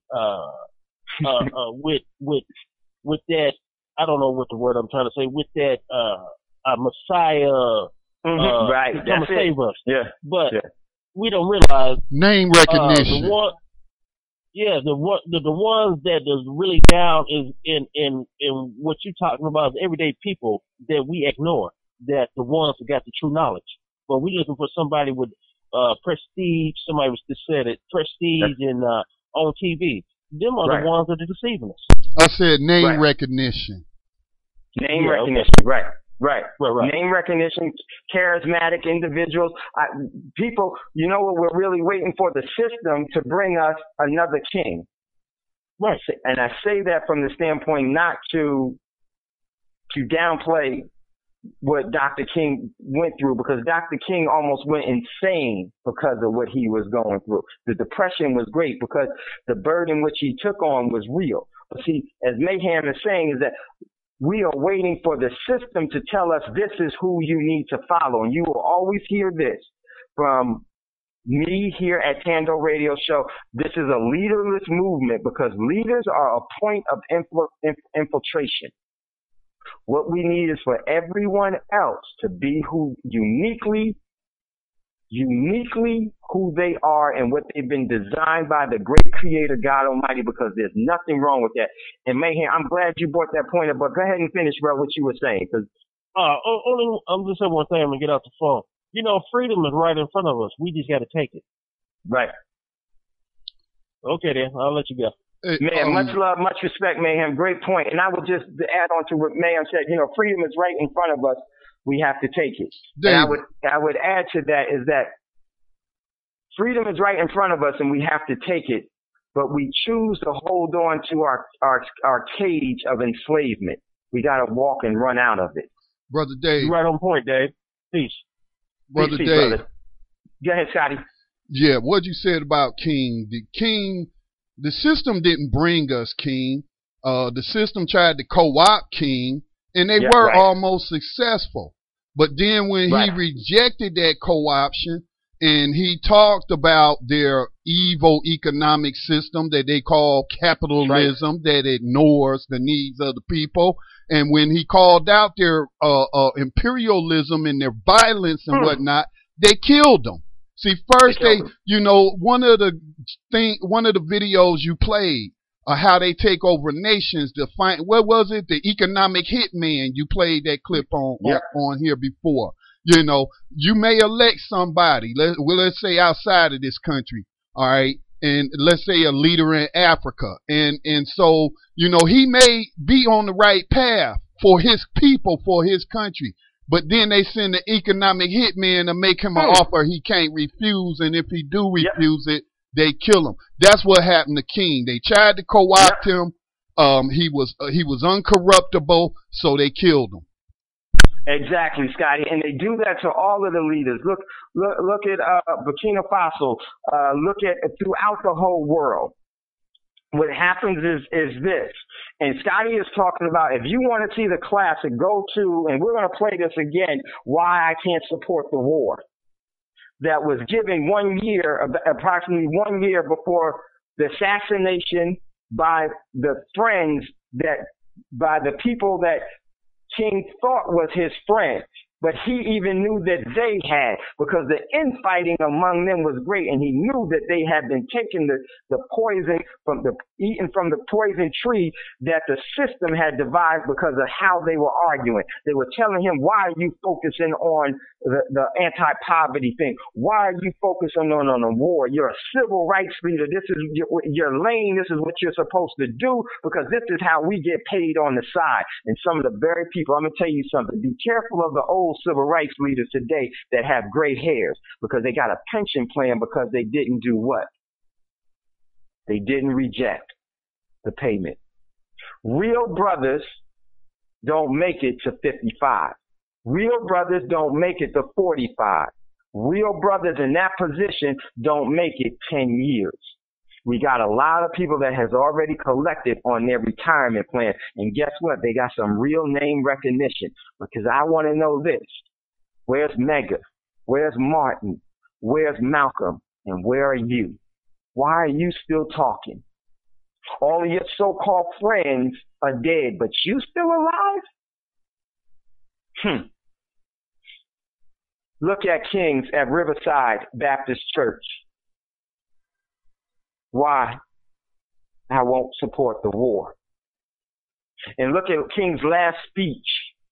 with that, I don't know what the word I'm trying to say, with that a Messiah right, to come and save us. Yeah. But we don't realize name recognition. The ones that is really down is in what you're talking about is everyday people that we ignore, that the ones that got the true knowledge. But we're looking for somebody with prestige, somebody was just said it, prestige and on TV. Them are the ones that are deceiving us. I said name recognition. Name recognition, okay. Right. Name recognition, charismatic individuals. People, you know what? We're really waiting for the system to bring us another king. Right. And I say that from the standpoint not to downplay what Dr. King went through, because Dr. King almost went insane because of what he was going through. The depression was great because the burden which he took on was real. But see, as Mayhem is saying, is that we are waiting for the system to tell us this is who you need to follow. And you will always hear this from me here at Tando Radio Show. This is a leaderless movement because leaders are a point of infiltration. What we need is for everyone else to be who uniquely uniquely who they are and what they've been designed by the great creator God Almighty, because there's nothing wrong with that. And Mayhem, I'm glad you brought that point up, but go ahead and finish, bro, what you were saying. I'm just saying one thing. I'm gonna get out the phone. You know, freedom is right in front of us. We just got to take it. Right. Okay, then. I'll let you go. Man, much love, much respect, Mayhem. Great point. And I would just add on to what Mayhem said. You know, freedom is right in front of us. We have to take it. And I would add to that is that freedom is right in front of us and we have to take it, but we choose to hold on to our cage of enslavement. We got to walk and run out of it. Brother Dave. You're right on point, Dave. Peace. Brother Peace, Dave. brother. Go ahead, Scotty. Yeah, what you said about King. The system didn't bring us King. The system tried to co-opt King, and they were almost successful. But then when he rejected that co-option, and he talked about their evil economic system that they call capitalism that ignores the needs of the people, and when he called out their imperialism and their violence and whatnot, they killed them. See, first one of the videos you played, how they take over nations to find, what was it? The economic hitman. You played that clip on here before. You know, you may elect somebody, let's say outside of this country, all right, and let's say a leader in Africa, and so, you know, he may be on the right path for his people, for his country, but then they send the economic hitman to make him an offer he can't refuse, and if he do refuse it, they kill him. That's what happened to King. They tried to co-opt him. He was uncorruptible, so they killed him. Exactly, Scotty, and they do that to all of the leaders. Look at Burkina Faso. Look at throughout the whole world. What happens is this, and Scotty is talking about, if you want to see the classic, go to, and we're going to play this again, Why I Can't Support the War. That was given 1 year, approximately 1 year before the assassination by the by the people that King thought was his friends, but he even knew that they had, because the infighting among them was great, and he knew that they had been taking the poison eating from the poison tree that the system had devised because of how they were arguing. They were telling him, why are you focusing on the anti-poverty thing? Why are you focusing on the war? You're a civil rights leader. This is your lane. This is what you're supposed to do, because this is how we get paid on the side. And some of the very people, I'm going to tell you something, be careful of the old civil rights leaders today that have gray hairs, because they got a pension plan because they didn't do what? They didn't reject the payment. Real brothers don't make it to 55. Real brothers don't make it to 45. Real brothers in that position don't make it 10 years. We got a lot of people that has already collected on their retirement plan. And guess what? They got some real name recognition. Because I want to know this. Where's Mega? Where's Martin? Where's Malcolm? And where are you? Why are you still talking? All of your so-called friends are dead, but you still alive? Look at Kings at Riverside Baptist Church. Why I won't support the war. And look at King's last speech.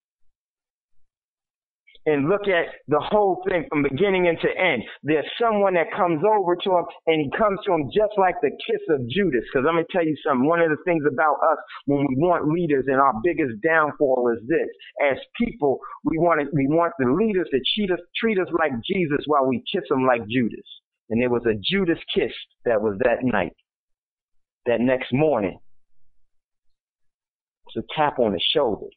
And look at the whole thing from beginning into end. There's someone that comes over to him, and he comes to him just like the kiss of Judas. Because I'm going to tell you something. One of the things about us when we want leaders, and our biggest downfall is this. As people, we want the leaders to treat us like Jesus while we kiss them like Judas. And there was a Judas kiss that was that night. That next morning, it's a tap on the shoulder.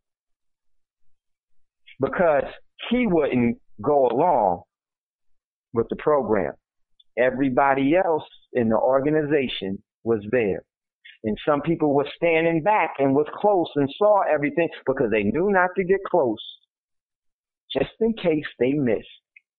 Because he wouldn't go along with the program. Everybody else in the organization was there. And some people were standing back and was close and saw everything because they knew not to get close, just in case they missed.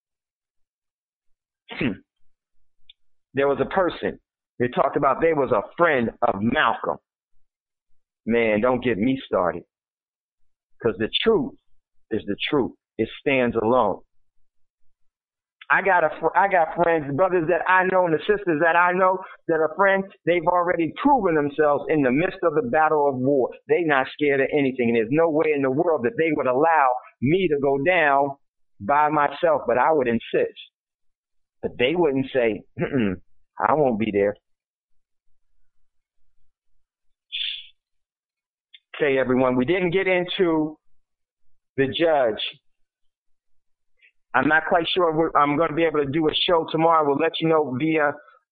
There was a person, they talked about they was a friend of Malcolm. Man, don't get me started. Because the truth is the truth. It stands alone. I got friends, brothers that I know, and the sisters that I know that are friends. They've already proven themselves in the midst of the battle of war. They're not scared of anything, and there's no way in the world that they would allow me to go down by myself. But I would insist. But they wouldn't say, I won't be there. Okay, everyone, we didn't get into the judge. I'm not quite sure I'm going to be able to do a show tomorrow. We'll let you know via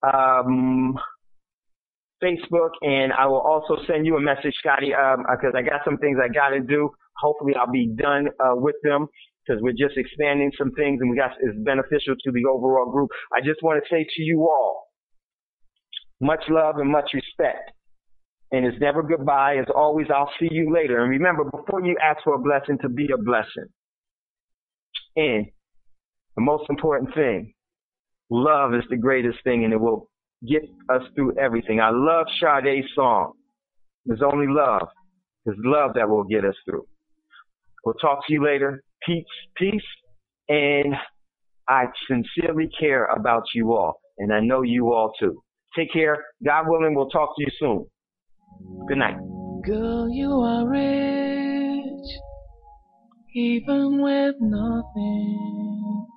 Facebook, and I will also send you a message, Scotty, because I got some things I got to do. Hopefully I'll be done with them, because we're just expanding some things, and it's beneficial to the overall group. I just want to say to you all, much love and much respect. And it's never goodbye. As always, I'll see you later. And remember, before you ask for a blessing, to be a blessing. And the most important thing, love is the greatest thing, and it will get us through everything. I love Sade's song. There's only love. It's love that will get us through. We'll talk to you later. Peace. And I sincerely care about you all. And I know you all too. Take care. God willing, we'll talk to you soon. Good night. Girl, you are rich, even with nothing.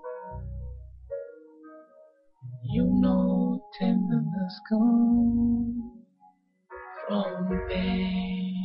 You know tenderness comes from pain.